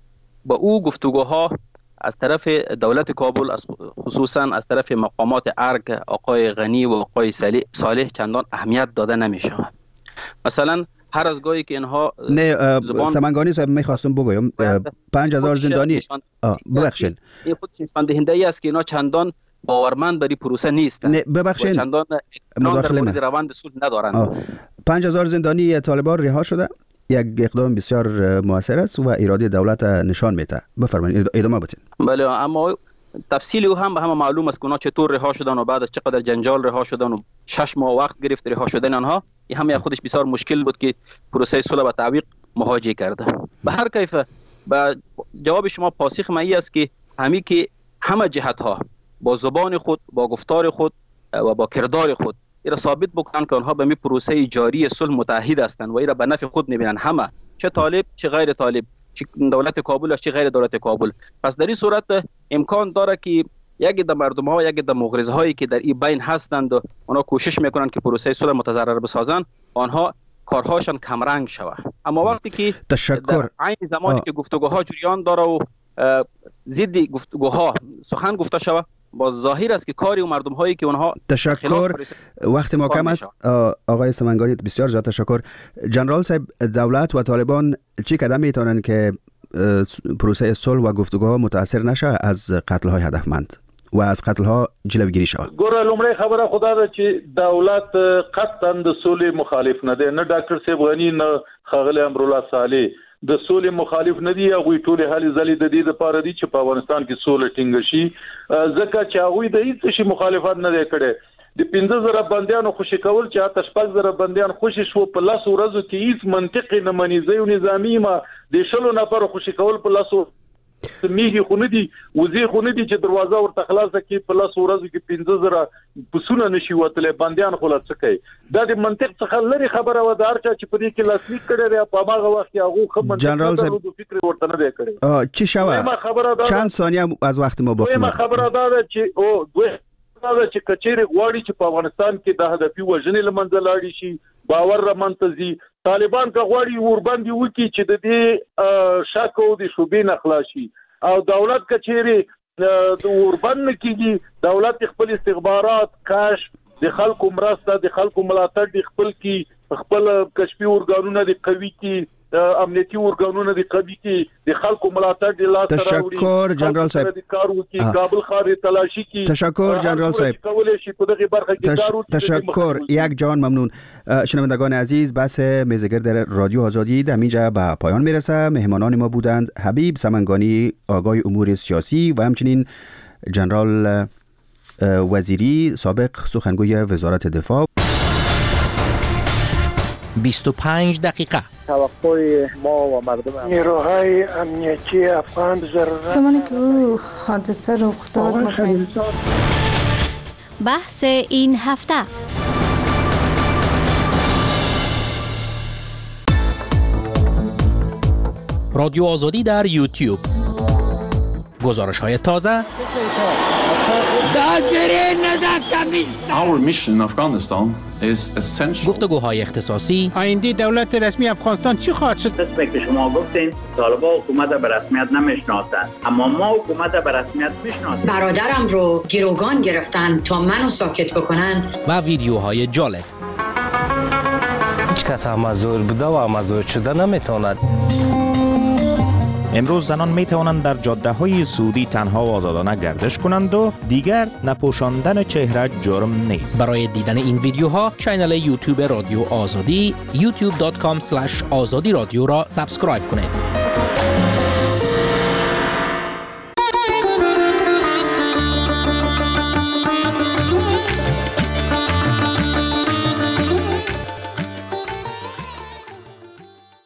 Speaker 14: با او گفتگوها از طرف دولت کابل خصوصا از طرف مقامات ارگ آقای غنی و آقای صالح چندان اهمیت داده نمیشه. مثلا هر از گاهی که اینها
Speaker 1: نه سمنگانی صاحب میخواستم بگویم پنج هزار زندانی ببخشید
Speaker 14: این خودش نشان دهنده ای است که اینا چندان باورمند بری پروسه نیستن.
Speaker 1: نه ببخشید
Speaker 14: چندان مداخله در روند صلح ندارند.
Speaker 1: پنج هزار زندانی طالبان رها شده، یک اقدام بسیار موثر است و اراده دولت نشان میده. بفرمایید ادامه بدین.
Speaker 14: بله، اما تفصیلی او هم به همه معلوم است که اونا چطور رها شدن و بعد از چقدر جنجال رها شدن و شش ماه وقت گرفت رها شدن آنها. این هم خودش بسیار مشکل بود که پروسه صلح به تعویق مهاجه کرده. به هر کیف با جواب شما پاسخ مایی است که همین که همه جهت ها با زبان خود، با گفتار خود و با کردار خود ایرا ثابت بکنن که آنها به می پروسه جاری صلح متحد هستند و ایرا به نفع خود میبینن، همه، چه طالب چه غیر طالب، چه دولت کابل چه غیر دولت کابل. پس در این صورت امکان داره که یک د مردم ها یک د مغرض هایی که در این بین هستند و آنها کوشش میکنن که پروسه صلح متضرر بسازن، آنها کارهاشان کمرنگ شود. اما وقتی که
Speaker 1: تشکر
Speaker 14: در عین زمانی آه. که گفتگوها جریان داره و ضد گفتگوها سخن گفته شود، با ظاهر است که کاری و مردم هایی که اونها
Speaker 1: تشکر. وقت ما کم است آقای سمنگانی، بسیار زیاد تشکر. جنرال صاحب، دولت و طالبان چی قدم میتونن که پروسه صلح و گفتگوها متاثر نشه از قتل های هدفمند و از قتل ها جلوگیری شود؟
Speaker 15: ګوره لومړی خبره خدا ده چې دولت قطعا د سولې مخالف نه دی، نه ډاکټر صاحب غنی نه ښاغلی امرالله صالح د سولې مخالف نه دي. هغوی ټولې هلې ځلې د دې دپاره دي چې په افغانستان کې سوله ټینګه شي، ځکه چې هغوی د هېڅ شي مخالفت نه دی کړی. د پنځه زره بندیانو خوشي کول چې حتی شپږ زره بندیان خوشي شو په لسو ورځو کې هېڅ منطق نه مني. زه یو نظامي ما د شلو نفرو خوشي کول په لسو میږي خو نه دي، وزې خو نه دي چې دروازه ورته خلاصه کړي په لسو ورځو کې پنځه زره پسونه نشي وتلی، بندیان خو لا څه کوي؟ دا د منطق څخه لرې خبره وه. د هر چا چې په دې کې لاسلیک کړی دی په هماغه وخت کې هغو ښه منطق د فکر ورته نه دی کړی.
Speaker 1: چی شوه؟ چند ثانیه از وقت ما باقی
Speaker 15: دویمه خبره دا ده چې او دوی دا چې کچېرې غواړي چې په افغانستان کې د هدفي وژنې له منځه لاړې شي، باور رامنځته ځي. طالبان که غواړي ورباندې وکړي چې د دې شک او د شبهې نه خلاص شي، او دولت که چېرې وربند نه کېږي، دولت خپل استخبارات، کشف، د خلکو مرسته، د خلکو ملاتړ د خپل کې خپل کشفي ارګانونه د قوي کې، امنیتي ارګانونه د قوي کې، د خلکو ملاتړ د لاس راوړي.
Speaker 1: تشکر جنرال صاحب.
Speaker 15: د کار وکړي، کابل ښار تلاشي کې.
Speaker 1: تشکر جنرال صاحب.
Speaker 15: کولای شي په دغه برخه کې کار وکړي.
Speaker 1: تشکر یک جان ممنون. شنوندگان عزیز، بحث میزگرد رادیو آزادی در اینجا به پایان میرسه. مهمانان ما بودند حبیب سمنگانی، آگاه امور سیاسی، و همچنین جنرال وزیری، سابق سخنگوی وزارت دفاع.
Speaker 2: بیست و پنج دقیقه
Speaker 11: توقع ما و مردم
Speaker 9: نیروهای امنیتی افغان ضرورت
Speaker 12: زمانی که او حادثه رخ داد
Speaker 13: بحث این هفته.
Speaker 2: رادیو آزادی در یوتیوب. گزارش های تازه.
Speaker 16: Our mission in Afghanistan is essential.
Speaker 2: گفتگوهای اختصاصی.
Speaker 4: آینده دولت رسمی افغانستان چی خواهد شد؟
Speaker 17: مثل که شما گفتین طالبان حکومت به رسمیت نمیشناسند، اما ما حکومت به رسمیت میشناسیم.
Speaker 18: برادرم رو گروگان گرفتن تا منو ساکت بکنن.
Speaker 2: و ویدیوهای جالب.
Speaker 19: هیچ کس مزور بوده و مزور شده نمیتواند.
Speaker 20: امروز زنان می توانند در جاده های سعودی تنها و آزادانه گردش کنند و دیگر نپوشاندن چهره جرم نیست.
Speaker 2: برای دیدن این ویدیوها کانال یوتیوب رادیو آزادی یوتیوب دات کام اسلش آزادی رادیو را سابسکرایب کنید.